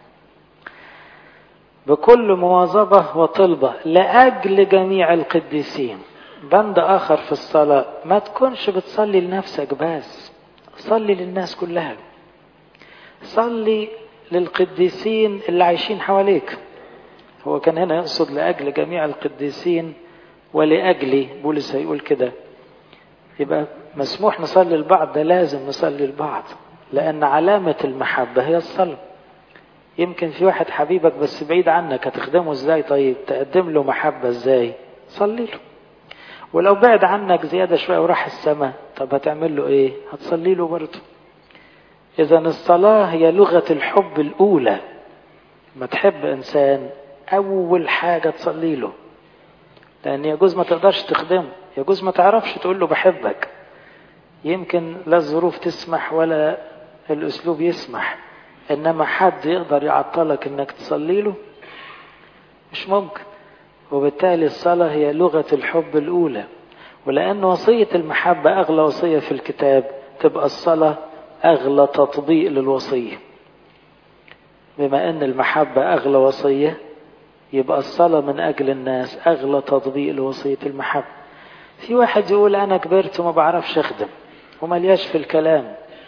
بكل مواظبة وطلبة لأجل جميع القديسين. بند آخر في الصلاة، ما تكونش بتصلي لنفسك بس، صلي للناس كلها. صلي للقديسين اللي عايشين حواليك. هو كان هنا يقصد لأجل جميع القديسين ولأجلي، بولس هيقول كده. يبقى مسموح نصلي لبعض، ده لازم نصلي لبعض، لأن علامة المحبة هي الصلاة. يمكن في واحد حبيبك بس بعيد عنك، هتخدمه ازاي؟ طيب تقدم له محبة ازاي؟ صلي له. ولو بعد عنك زيادة شوية وراح السماء، طب هتعمل له ايه؟ هتصلي له برضه. إذا الصلاة هي لغة الحب الأولى. ما تحب إنسان أول حاجة تصلي له، لأن يجوز ما تقدرش تخدمه، يجوز ما تعرفش تقول له بحبك، يمكن لا الظروف تسمح ولا الأسلوب يسمح. إنما حد يقدر يعطلك إنك تصلي له؟ مش ممكن. وبالتالي الصلاة هي لغة الحب الأولى. ولأن وصية المحبة أغلى وصية في الكتاب، تبقى الصلاة أغلى تطبيق للوصية. بما أن المحبة أغلى وصية، يبقى الصلاة من أجل الناس أغلى تطبيق لوصية المحبة. في واحد يقول أنا كبرت وما بعرفش أخدم وملياش في الكلام،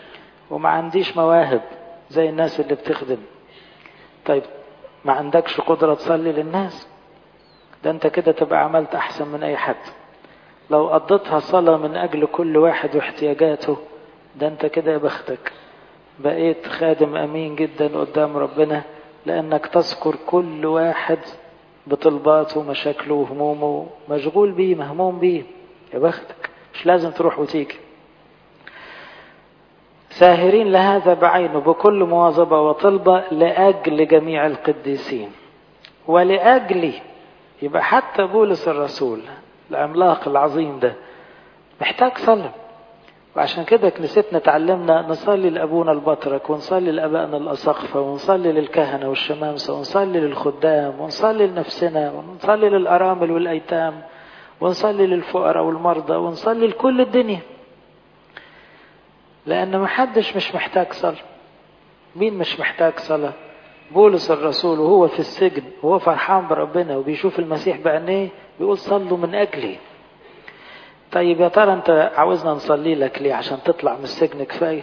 وما عنديش مواهب زي الناس اللي بتخدم. طيب ما عندكش قدرة تصلي للناس؟ ده انت كده تبقى عملت احسن من اي حد. لو قضيتها صلاة من اجل كل واحد واحتياجاته، ده انت كده يا بختك، بقيت خادم امين جدا قدام ربنا، لانك تذكر كل واحد بطلباته ومشاكله وهمومه، مشغول بيه مهموم بيه، يا بختك. مش لازم تروح وتيجي. ساهرين لهذا بعينه بكل مواظبة وطلبة لأجل جميع القديسين ولأجلي. يبقى حتى بولس الرسول العملاق العظيم ده محتاج صلاة. وعشان كده كنيستنا تعلمنا نصلي لأبونا البطرك، ونصلي لأبائنا الأساقفة، ونصلي للكهنة والشمامسة، ونصلي للخدام، ونصلي لنفسنا، ونصلي للأرامل والأيتام، ونصلي للفقراء والمرضى، ونصلي لكل الدنيا. لأن محدش مش محتاج صلاة. مين مش محتاج صلاة؟ بولس الرسول وهو في السجن وهو فرحان بربنا وبيشوف المسيح بعينيه بيقول صلوا من أجلي. طيب يا ترى انت عاوزنا نصلي لك ليه؟ عشان تطلع من السجن كفاية؟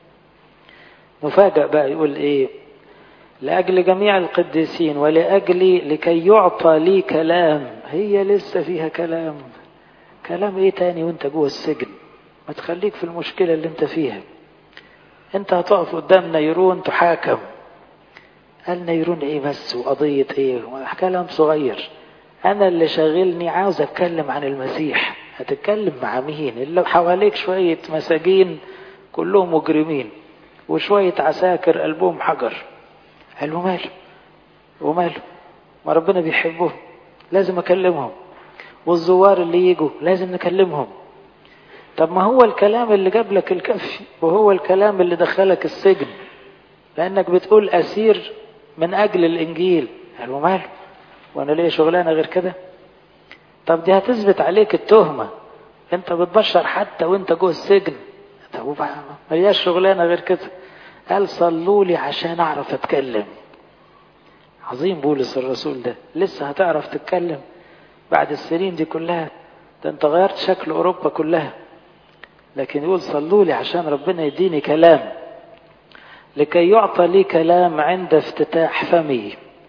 مفاجأ بقى يقول ايه؟ لأجل جميع القديسين ولأجلي لكي يعطى لي كلام. هي لسه فيها كلام. كلام ايه تاني وانت جوه السجن؟ ما تخليك في المشكلة اللي انت فيها. انت هتقف قدام نيرون تحاكم. قال نيرون ايه بس وقضية ايه؟ كلام صغير. انا اللي شاغلني عاوز اتكلم عن المسيح. هتتكلم مع مين؟ اللي حواليك شوية مساجين كلهم مجرمين وشوية عساكر قلبهم حجر. قال له ماله وماله؟ ما ربنا بيحبهم، لازم اكلمهم. والزوار اللي يجوا لازم نكلمهم. طب ما هو الكلام اللي جاب لك الكفي، وهو الكلام اللي دخلك السجن، لانك بتقول اسير من اجل الانجيل. قال له ماله؟ وانا ليه شغلانه غير كده؟ طب دي هتثبت عليك التهمة، انت بتبشر حتى وانت جوه السجن. طب ملياش شغلانة غير كده. قال صلوا لي عشان اعرف اتكلم. عظيم بولس الرسول ده. لسه هتعرف تتكلم بعد السنين دي كلها؟ ده انت غيرت شكل اوروبا كلها. لكن يقول صلوا لي عشان ربنا يديني كلام، لكي يعطى لي كلام عند افتتاح فمي.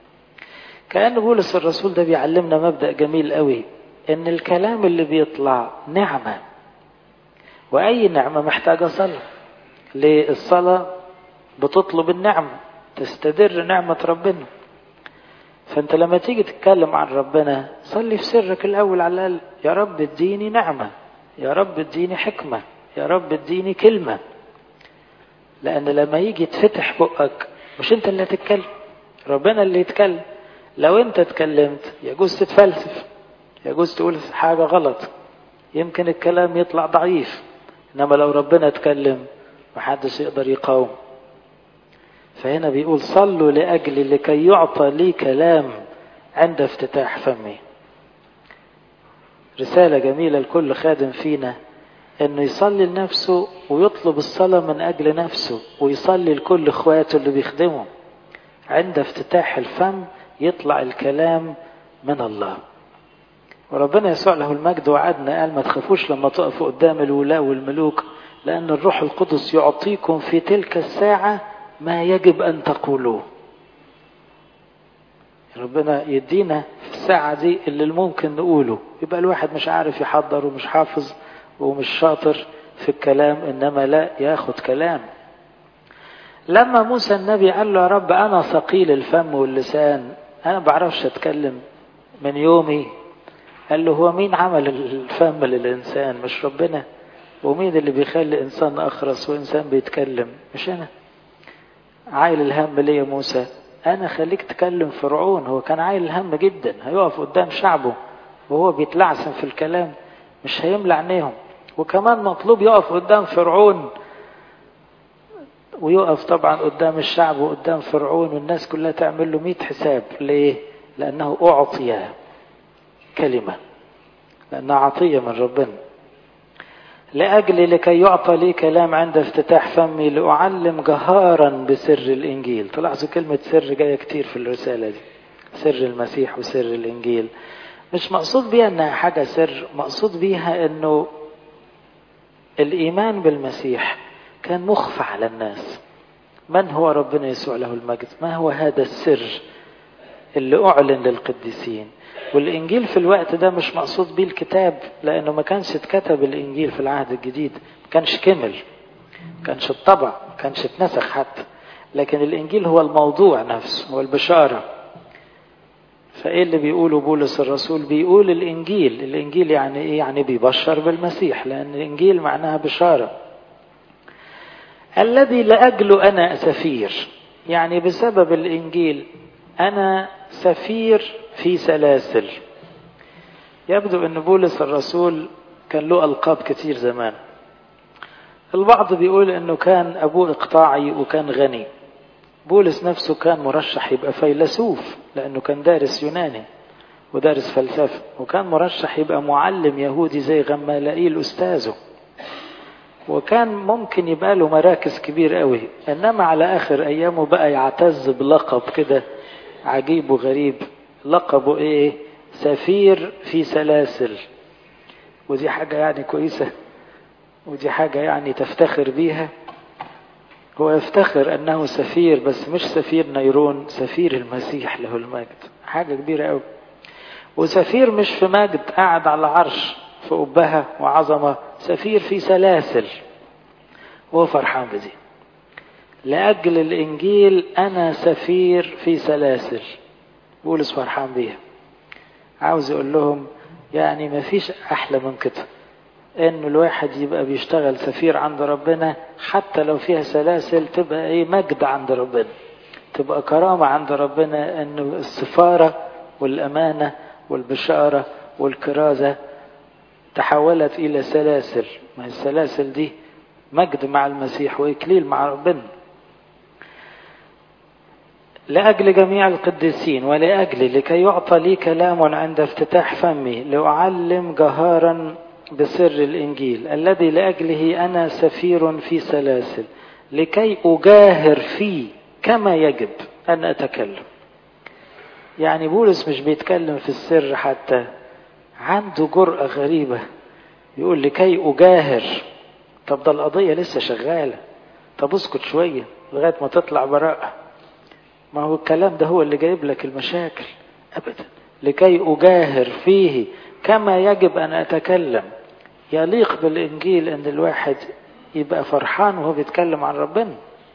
كأن بولس الرسول ده بيعلمنا مبدأ جميل قوي، ان الكلام اللي بيطلع نعمة، واي نعمة محتاجة صلاة. ليه؟ الصلاة بتطلب النعمة، تستدر نعمة ربنا. فانت لما تيجي تتكلم عن ربنا صلي في سرك الاول على الاقل، يا رب اديني نعمة، يا رب اديني حكمة، يا رب اديني كلمة. لان لما يجي تفتح بقك مش انت اللي هتتكلم، ربنا اللي يتكلم. لو انت اتكلمت يجوز تتفلسف، يجوز تقول حاجة غلط، يمكن الكلام يطلع ضعيف. انما لو ربنا اتكلم محدش يقدر يقاوم. فهنا بيقول صلوا لأجلي لكي يعطى لي كلام عند افتتاح فمي. رسالة جميلة لكل خادم فينا انه يصلي لنفسه ويطلب الصلاة من اجل نفسه، ويصلي لكل اخواته اللي بيخدموا. عند افتتاح الفم يطلع الكلام من الله. وربنا يسوع له المجد وعدنا، قال ما تخافوش لما تقفوا قدام الولاة والملوك، لأن الروح القدس يعطيكم في تلك الساعة ما يجب أن تقولوه. ربنا يدينا في الساعة دي اللي ممكن نقوله. يبقى الواحد مش عارف يحضر ومش حافظ ومش شاطر في الكلام، إنما لا ياخد كلام. لما موسى النبي قال له يا رب أنا ثقيل الفم واللسان، أنا بعرفش أتكلم من يومي. قال له هو مين عمل الفم للإنسان؟ مش ربنا؟ ومين اللي بيخلي إنسان أخرس وإنسان بيتكلم؟ مش أنا. عايل الهم ليه يا موسى؟ أنا خليك تكلم فرعون. هو كان عايل الهم جدا، هيقف قدام شعبه وهو بيتلعثم في الكلام، مش هيملى عينيهم. وكمان مطلوب يقف قدام فرعون، ويقف طبعا قدام الشعب وقدام فرعون، والناس كلها تعمل له 100 حساب. ليه؟ لأنه أعطي كلمة، لأنها عطية من ربنا. لأجل لكي يعطى لي كلام عند افتتاح فمي لأعلم جهارا بسر الإنجيل. تلاحظوا كلمة سر جاية كتير في الرسالة دي، سر المسيح وسر الإنجيل. مش مقصود بيها أنها حاجة سر، مقصود بيها أنه الإيمان بالمسيح كان مخفى على الناس. من هو ربنا يسوع له المجد؟ ما هو هذا السر اللي أعلن للقديسين؟ والإنجيل في الوقت ده مش مقصود بيه الكتاب، لأنه ما كانش اتكتب الإنجيل في العهد الجديد، ما كانش كمل، ما كانش اتطبع، ما كانش اتنسخ حتى، لكن الإنجيل هو الموضوع نفسه، هو البشارة. فإيه اللي بيقوله بولس الرسول؟ بيقول الإنجيل يعني إيه؟ يعني بيبشر بالمسيح، لأن الإنجيل معناها بشارة. الذي لأجله أنا سفير، يعني بسبب الإنجيل أنا سفير في سلاسل. يبدو أن بولس الرسول كان له ألقاب كتير زمان. البعض بيقول أنه كان أبوه إقطاعي وكان غني. بولس نفسه كان مرشح يبقى فيلسوف، لأنه كان دارس يوناني ودارس فلسفة، وكان مرشح يبقى معلم يهودي زي غمالائيل أستاذه، وكان ممكن يبقى له مراكز كبير قوي. إنما على آخر أيامه بقى يعتز بلقب كده عجيب وغريب. لقبه إيه؟ سفير في سلاسل. ودي حاجة يعني كويسة، ودي حاجة يعني تفتخر بيها. هو يفتخر أنه سفير، بس مش سفير نيرون، سفير المسيح له المجد. حاجة كبيرة قوي. وسفير مش في مجد قاعد على عرش في أبهة وعظمة، سفير في سلاسل، وهو فرحان بدي. لأجل الإنجيل أنا سفير في سلاسل. بولس فرحان بيها، عاوز يقول لهم يعني ما فيش أحلى من كده، إنه الواحد يبقى بيشتغل سفير عند ربنا، حتى لو فيها سلاسل تبقى إيه؟ مجد عند ربنا، تبقى كرامة عند ربنا. إنه السفارة والأمانة والبشارة والكرازة تحولت إلى سلاسل. ما السلاسل دي مجد مع المسيح وإكليل مع ربنا. لأجل جميع القديسين ولأجل لكي يعطى لي كلام عند افتتاح فمي لأعلم جهارا بسر الإنجيل الذي لأجله أنا سفير في سلاسل، لكي أجاهر فيه كما يجب أن أتكلم. يعني بولس مش بيتكلم في السر حتى، عنده جرأة غريبة، يقول لكي أجاهر. طب ده القضية لسه شغالة، طب اسكت شوية لغاية ما تطلع براءة. ما هو الكلام ده هو اللي جايب لك المشاكل أبدا. لكي أجاهر فيه كما يجب أن أتكلم. يليق بالإنجيل أن الواحد يبقى فرحان وهو بيتكلم عن ربنا،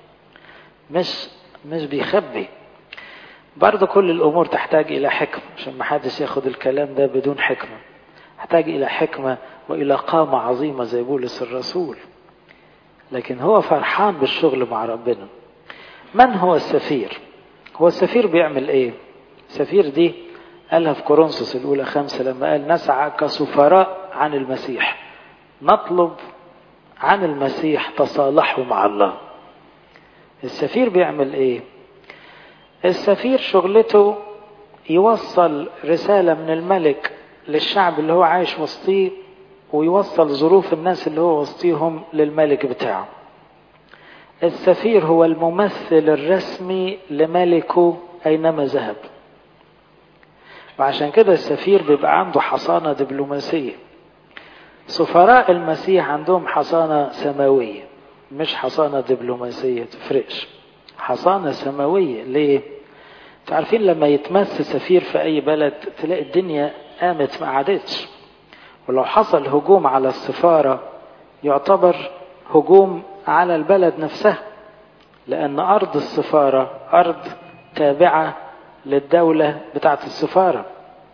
مش بيخبي. برضه كل الأمور تحتاج إلى حكمة، عشان ما حدش ياخد الكلام ده بدون حكمة. تحتاج إلى حكمة وإلى قامة عظيمة زي بولس الرسول، لكن هو فرحان بالشغل مع ربنا. من هو السفير؟ هو السفير بيعمل إيه؟ السفير دي قالها في كورنثوس الأولى 5 لما قال نسعى كسفراء عن المسيح، نطلب عن المسيح تصالحوا مع الله. السفير بيعمل إيه؟ السفير شغلته يوصل رسالة من الملك للشعب اللي هو عايش وسطيه، ويوصل ظروف الناس اللي هو وسطيهم للملك بتاعه. السفير هو الممثل الرسمي لملكه أينما ذهب. وعشان كده السفير بيبقى عنده حصانة دبلوماسية. سفراء المسيح عندهم حصانة سماوية، مش حصانة دبلوماسية، تفرقش، حصانة سماوية. ليه؟ تعرفين لما يتمس سفير في أي بلد تلاقي الدنيا قامت ما عادتش. ولو حصل هجوم على السفارة يعتبر هجوم على البلد نفسها، لأن أرض السفارة أرض تابعة للدولة بتاعت السفارة.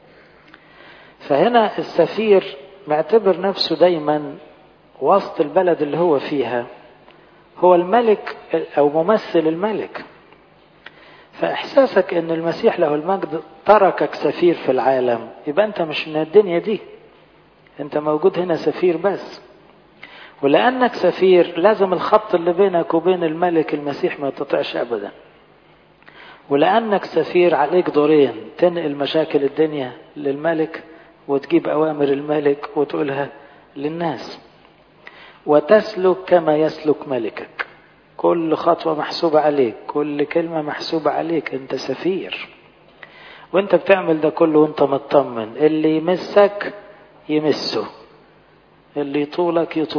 فهنا السفير معتبر نفسه دايما وسط البلد اللي هو فيها، هو الملك أو ممثل الملك. فإحساسك أن المسيح له المجد تركك سفير في العالم، يبقى أنت مش من الدنيا دي، أنت موجود هنا سفير بس. ولأنك سفير لازم الخط اللي بينك وبين الملك المسيح ما يتقطعش أبدا. ولأنك سفير عليك دورين، تنقل مشاكل الدنيا للملك وتجيب أوامر الملك وتقولها للناس، وتسلك كما يسلك ملكك. كل خطوة محسوبة عليك، كل كلمة محسوبة عليك، انت سفير. وانت بتعمل ده كله وانت مطمن، اللي يمسك يمسه، اللي يطولك يطوله.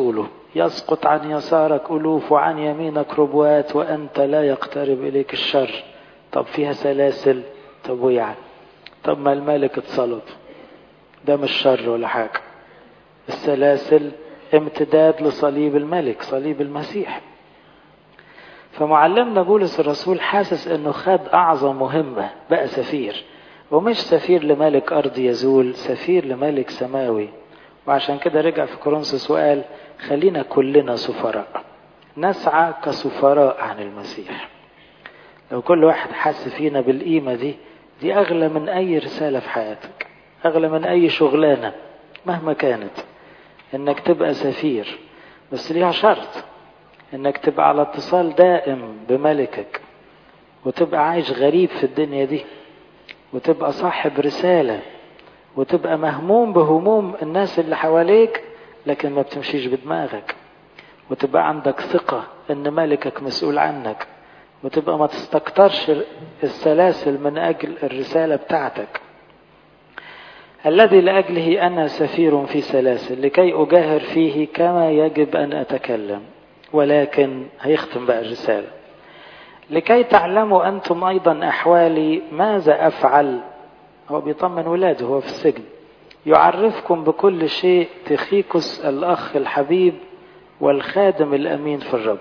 يسقط عن يسارك ألوف وعن يمينك ربوات وأنت لا يقترب إليك الشر. طب فيها سلاسل، طب ويعني طب ما الملك اتصلب، ده مش شر ولا حاجة. السلاسل امتداد لصليب الملك، صليب المسيح. فمعلمنا بولس الرسول حاسس انه خد اعظم مهمة، بقى سفير، ومش سفير لملك ارض يزول، سفير لملك سماوي. وعشان كده رجع في كورنثوس وقال خلينا كلنا سفراء، نسعى كسفراء عن المسيح. لو كل واحد حس فينا بالقيمة دي اغلى من اي رسالة في حياتك، اغلى من اي شغلانة مهما كانت، انك تبقى سفير. بس ليها شرط، انك تبقى على اتصال دائم بملكك، وتبقى عايش غريب في الدنيا دي، وتبقى صاحب رسالة، وتبقى مهموم بهموم الناس اللي حواليك، لكن ما بتمشيش بدماغك، وتبقى عندك ثقة ان ملكك مسؤول عنك، وتبقى ما تستكترش السلاسل من اجل الرسالة بتاعتك. الذي لأجله أنا سفير في سلاسل لكي أجاهر فيه كما يجب أن أتكلم. ولكن هيختم بقى الرسالة، لكي تعلموا أنتم أيضا أحوالي ماذا أفعل. هو بيطمن ولاده، هو في السجن. يعرفكم بكل شيء تخيكوس الأخ الحبيب والخادم الأمين في الرب.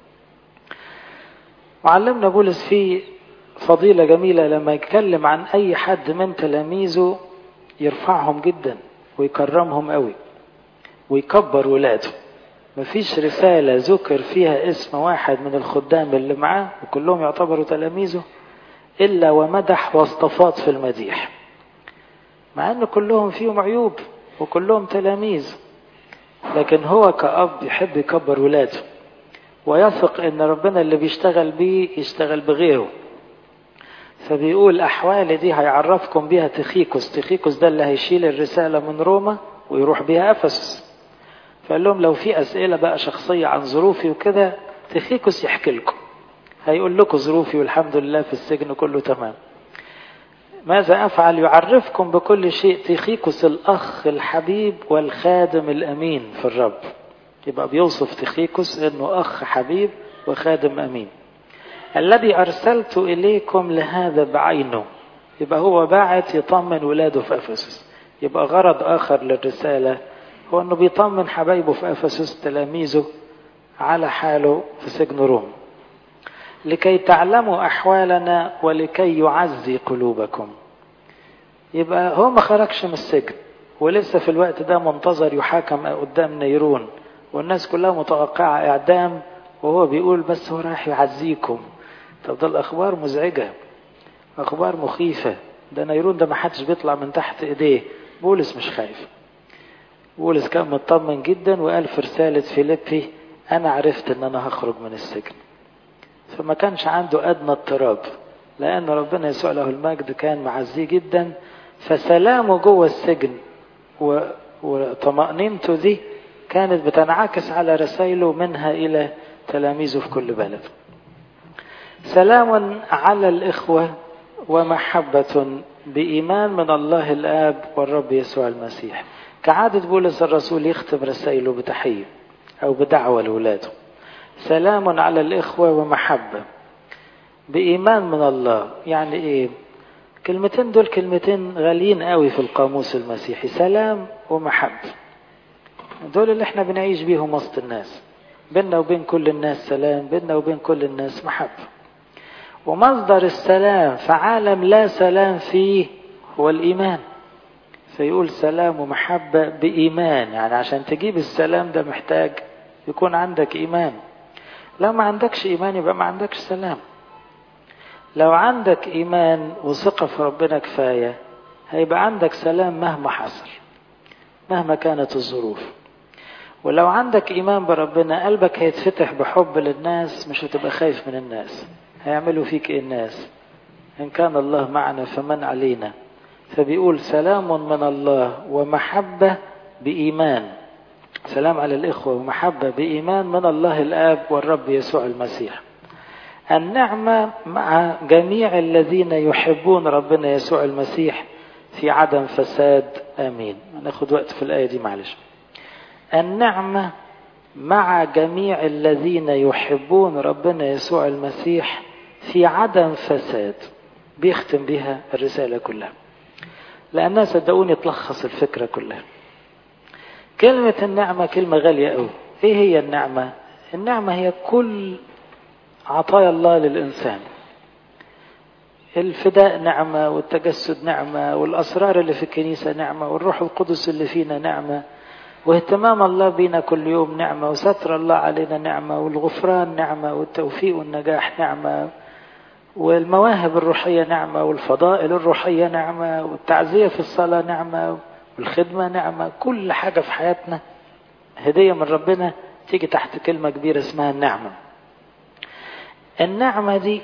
معلمنا بولس فيه فضيلة جميلة، لما يتكلم عن أي حد من تلاميذه يرفعهم جدا ويكرمهم قوي ويكبر ولاده. مفيش رسالة ذكر فيها اسم واحد من الخدام اللي معاه وكلهم يعتبروا تلاميذه إلا ومدح واستفاض في المديح، مع أن كلهم فيهم عيوب وكلهم تلاميذ، لكن هو كأب يحب يكبر ولاده ويثق أن ربنا اللي بيشتغل بيه يشتغل بغيره. فبيقول أحوالي دي هيعرفكم بيها تخيكوس. تخيكوس ده اللي هيشيل الرسالة من روما ويروح بيها أفسس. فقال لهم لو في أسئلة بقى شخصية عن ظروفي وكده، تخيكوس يحكي لكم، هيقول لكم ظروفي والحمد لله في السجن كله تمام. ماذا أفعل؟ يعرفكم بكل شيء تخيكوس الأخ الحبيب والخادم الأمين في الرب. يبقى بيوصف تخيكوس إنه أخ حبيب وخادم أمين، الذي أرسلت إليكم لهذا بعينه. يبقى هو باعت يطمن ولاده في أفسس. يبقى غرض آخر للرسالة هو أنه بيطمن حبايبه في أفسس تلاميذه على حاله في سجن روم، لكي تعلموا أحوالنا ولكي يعزي قلوبكم. يبقى هو ما خرجش من السجن ولسه في الوقت ده منتظر يحاكم قدام نيرون، والناس كلها متوقعة إعدام، وهو بيقول بس هو رايح يعزيكم. طب ده الأخبار مزعجة، أخبار مخيفة. ده نيرون ده ما حدش بيطلع من تحت إيديه. بولس مش خايف. بولس كان مطمن جدا، وقال في رسالة فيليبي أنا عرفت أن أنا هخرج من السجن. فما كانش عنده أدنى اضطراب، لأن ربنا يسوع له المجد كان معزيه جدا. فسلامه جوه السجن وطمأنينته دي كانت بتنعكس على رسائله منها إلى تلاميذه في كل بلد. سلام على الإخوة ومحبة بإيمان من الله الآب والرب يسوع المسيح. كعادة بولس الرسول يختم رسائله بتحية أو بدعوة لولاده. سلام على الإخوة ومحبة بإيمان من الله. يعني إيه؟ كلمتين دول كلمتين غاليين قوي في القاموس المسيحي، سلام ومحبة. دول اللي احنا بنعيش بيهم وسط الناس، بيننا وبين كل الناس سلام، بيننا وبين كل الناس محبة. ومصدر السلام في عالم لا سلام فيه هو الإيمان. فيقول سلام ومحبة بإيمان، يعني عشان تجيب السلام ده محتاج يكون عندك إيمان. لو ما عندكش إيمان يبقى ما عندكش سلام. لو عندك إيمان وثقة في ربنا كفاية هيبقى عندك سلام مهما حصل، مهما كانت الظروف. ولو عندك إيمان بربنا قلبك هيتفتح بحب للناس، مش هتبقى خايف من الناس. هيعملوا فيك إيه الناس؟ إن كان الله معنا فمن علينا. فبيقول سلام من الله ومحبة بإيمان. سلام على الإخوة ومحبة بإيمان من الله الآب والرب يسوع المسيح. النعمة مع جميع الذين يحبون ربنا يسوع المسيح في عدم فساد. آمين. ناخد وقت في الآية دي معلش. النعمة مع جميع الذين يحبون ربنا يسوع المسيح في عدم فساد. بيختم بها الرسالة كلها، لأنها صدقوني تلخص الفكرة كلها. كلمة النعمة كلمة غالية قوي. ايه هي النعمة؟ النعمة هي كل عطايا الله للإنسان. الفداء نعمة، والتجسد نعمة، والأسرار اللي في الكنيسة نعمة، والروح القدس اللي فينا نعمة، واهتمام الله بينا كل يوم نعمة، وستر الله علينا نعمة، والغفران نعمة، والتوفيق والنجاح نعمة، والمواهب الروحية نعمة، والفضائل الروحية نعمة، والتعزية في الصلاة نعمة، والخدمة نعمة. كل حاجة في حياتنا هدية من ربنا تيجي تحت كلمة كبيرة اسمها النعمة. النعمة دي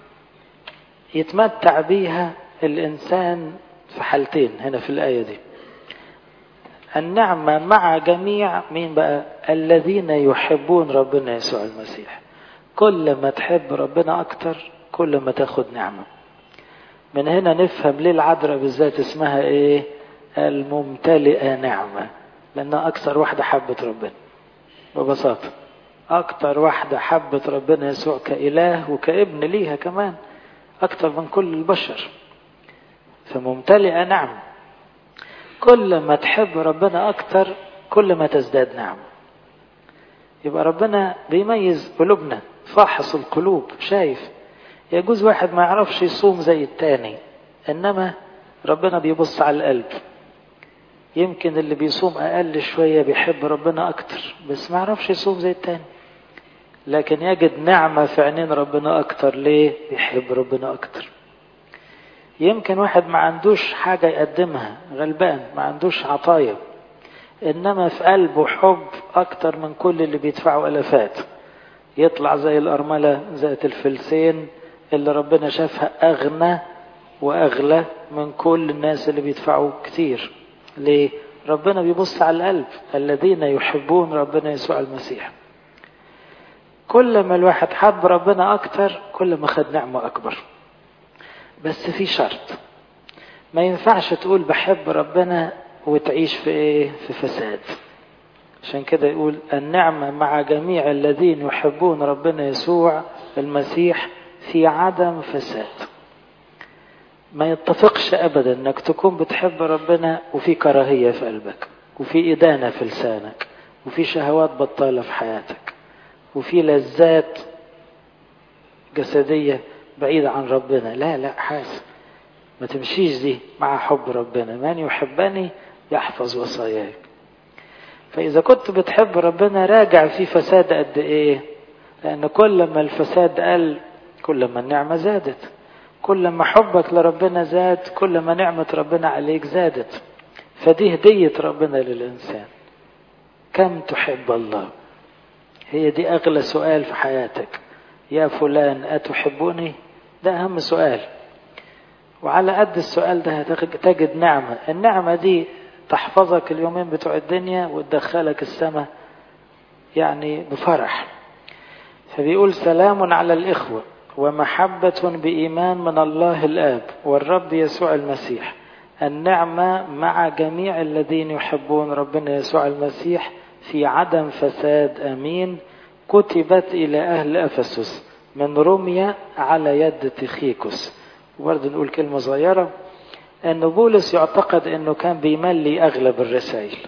يتمتع بيها الإنسان في حالتين هنا في الآية دي. النعمة مع جميع مين بقى؟ الذين يحبون ربنا يسوع المسيح. كل ما تحب ربنا أكتر كل ما تاخد نعمة. من هنا نفهم ليه العذراء بالذات اسمها ايه؟ الممتلئة نعمة، لأنها أكثر واحدة حبت ربنا ببساطة. أكتر واحدة حبت ربنا يسوع كإله وكابن ليها كمان أكتر من كل البشر، فممتلئة نعمة. كل ما تحب ربنا أكتر كل ما تزداد نعمة. يبقى ربنا بيميز قلوبنا، فاحص القلوب، شايف. يجوز واحد ما يعرفش يصوم زي التاني، إنما ربنا بيبص على القلب. يمكن اللي بيصوم أقل شوية بيحب ربنا أكتر، بس ما يعرفش يصوم زي التاني، لكن يجد نعمة في عينين ربنا أكتر. ليه؟ بيحب ربنا أكتر. يمكن واحد ما عندوش حاجة يقدمها، غلبان، ما عندوش عطايا، إنما في قلبه حب أكتر من كل اللي بيدفعوا ألفات. يطلع زي الأرملة ذات الفلسين اللي ربنا شافها أغنى وأغلى من كل الناس اللي بيدفعوا كتير. ليه؟ ربنا بيبص على القلب. الذين يحبون ربنا يسوع المسيح. كل ما الواحد حب ربنا أكتر كل ما خد نعمة أكبر. بس في شرط، ما ينفعش تقول بحب ربنا وتعيش في ايه؟ في فساد. عشان كده يقول النعمة مع جميع الذين يحبون ربنا يسوع المسيح في عدم فساد. ما يتفقش أبدا أنك تكون بتحب ربنا وفي كراهية في قلبك، وفي إدانة في لسانك، وفي شهوات بطالة في حياتك، وفي لذات جسدية بعيدة عن ربنا. لا لا، حاسب، ما تمشيش دي مع حب ربنا. من يحبني يحفظ وصاياي. فإذا كنت بتحب ربنا راجع في فساد قد إيه، لأن كل ما الفساد قل كل ما النعمة زادت. كل ما حبك لربنا زاد كل ما نعمة ربنا عليك زادت. فدي هدية ربنا للإنسان. كم تحب الله؟ هي دي أغلى سؤال في حياتك. يا فلان أتحبني؟ ده أهم سؤال. وعلى قد السؤال ده تجد نعمة. النعمة دي تحفظك اليومين بتوع الدنيا وتدخلك السماء يعني بفرح. فبيقول سلام على الإخوة ومحبة بإيمان من الله الآب والرب يسوع المسيح. النعمة مع جميع الذين يحبون ربنا يسوع المسيح في عدم فساد. أمين. كتبت إلى أهل أفسس من روميا على يد تيخيكوس. وبرضه نقول كلمة صغيرة، أن بولس يعتقد أنه كان بيملي أغلب الرسائل.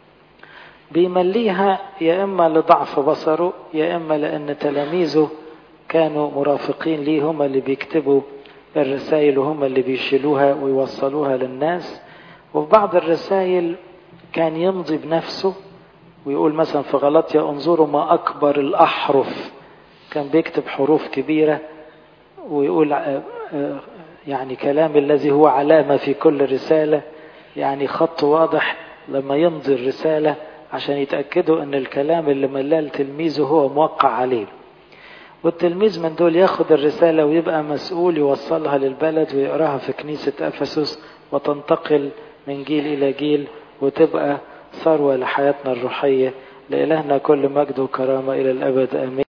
بيمليها يا إما لضعف بصره، يا إما لأن تلاميذه كانوا مرافقين ليه، هم اللي بيكتبوا الرسائل وهم اللي بيشيلوها ويوصلوها للناس. وفي بعض الرسائل كان يمضي بنفسه ويقول مثلا في غلطية انظروا ما أكبر الأحرف. كان بيكتب حروف كبيرة ويقول يعني كلام الذي هو علامة في كل رسالة، يعني خط واضح لما يمضي الرسالة عشان يتأكدوا أن الكلام اللي ملال تلميذه هو موقع عليه. والتلميذ من دول ياخد الرسالة ويبقى مسؤول يوصلها للبلد ويقراها في كنيسة أفسس وتنتقل من جيل إلى جيل وتبقى ثروة لحياتنا الروحية. لإلهنا كل مجد وكرامة إلى الأبد. آمين.